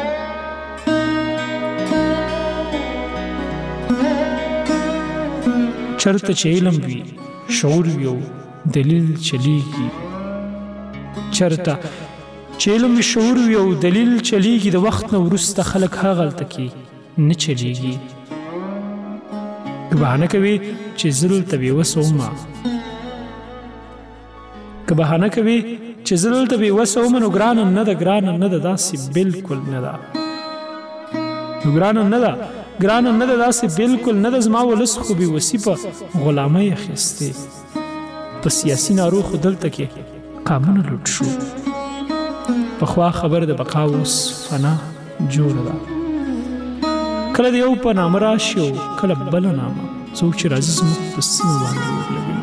چرته چې علم وي شعور وي او دلیل چلیږي چرته چې علم وي شعور وي او دلیل چلیږي د وخت نه وروسته خلک هغلته کې نه چلیږي که بهانه کوي چې زه دلته بېوسه ومه که بهانه کوي چې زه دلته بېوسه ومه نو ګرانه نه ده ګرانه نه ده داسې بلکل نه ده نو ګرانه نه ده ګرانه نه ده داسې بلکل نه ده زما ولس خو بېوسي په غلامۍ اخیستې په سیاسي نارو خو دلته کې قامونه لوټ شو پخوا خبر د بقا اوس فنا جوړه ده کله د یو په نامه راشي او کله بله نامه څوک چې راځي زموږ په سیمه باندې ورلګوي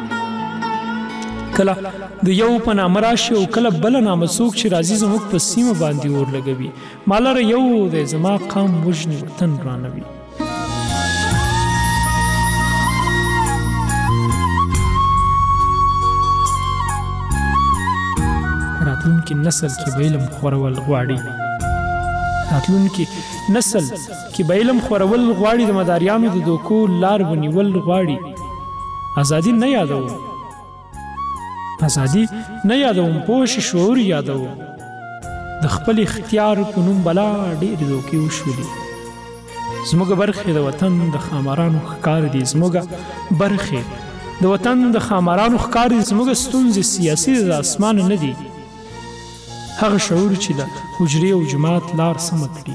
کله د یو په نامه راشي او کله بله نامه څوک چې راځي زموږ په سیمه باندې ورلګوي ما لره یو دی زما قام وژني وطن رانوي راتلونکي نسل کې به علم خورول غواړي راتلونکي نسل کې به علم خورول غواړي د مداریانو د دوکو لار ونیول غواړي ازادي نه یادوم ازادي نه یادوم پوه شي شعور یادوم د خپل اختیار په نوم بلا ډېرې دوکې وشولي زموږ برخې د وطن د ښامارانو ښکار دي زموږ برخې د وطن د ښامارانو ښکار دي زموږ ستونزې سیاسي د اسمانه نه دي هغه شعور چې د حجرې او جماعت لار سمه کړي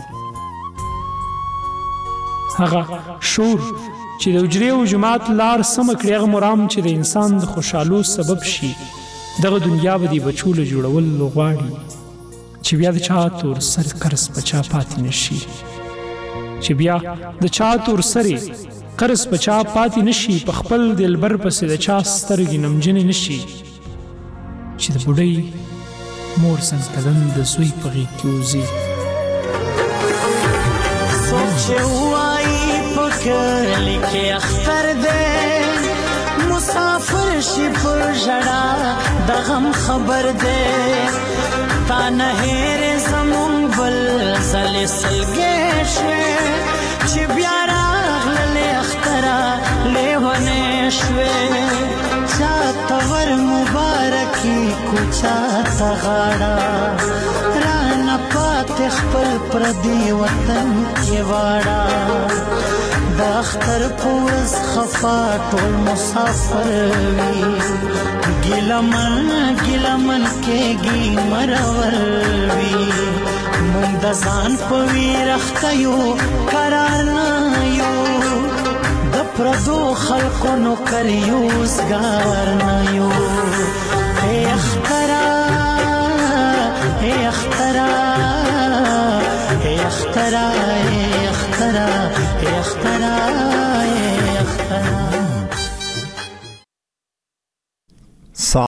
هغه شعور چې د حجرې او جماعت لار سمه کړي هغه مرام چې د انسان د خوشحالو سبب شي دغه دنیا به د بچو له جوړول غواړي چې بیا د چا تور سر قرض په چا پاتې نشي چې بیا د چا تور سرې قرض په چا پاتې نشي په خپل دلبر پسې د چا سترګې نمجنې نشي چې د بوډۍ مور سنکدن د زوی په غېږ کې وځي څوک چې وایي په کلي کې اختر دی شي په ژړا د غم خبر دی تا نه هېر زمون بل زل سلګې شوې چې بیا راغللې اختره لیونې شوې چاته ور مبارکي کو چاته غاړه رانه پاتې خپل پردي وطن کې واړه د اختر پورز خفا ټول مسافر وي ګیلمن ګیلمن کېږي مرور وي مونږ د ځان په ویر اخته یو قرار نه یو د پردو خلکو نوکر یوزګار نه یو ای اخترا ای اخترا ای اخترا ای اخترا ای اخترا ای اخترا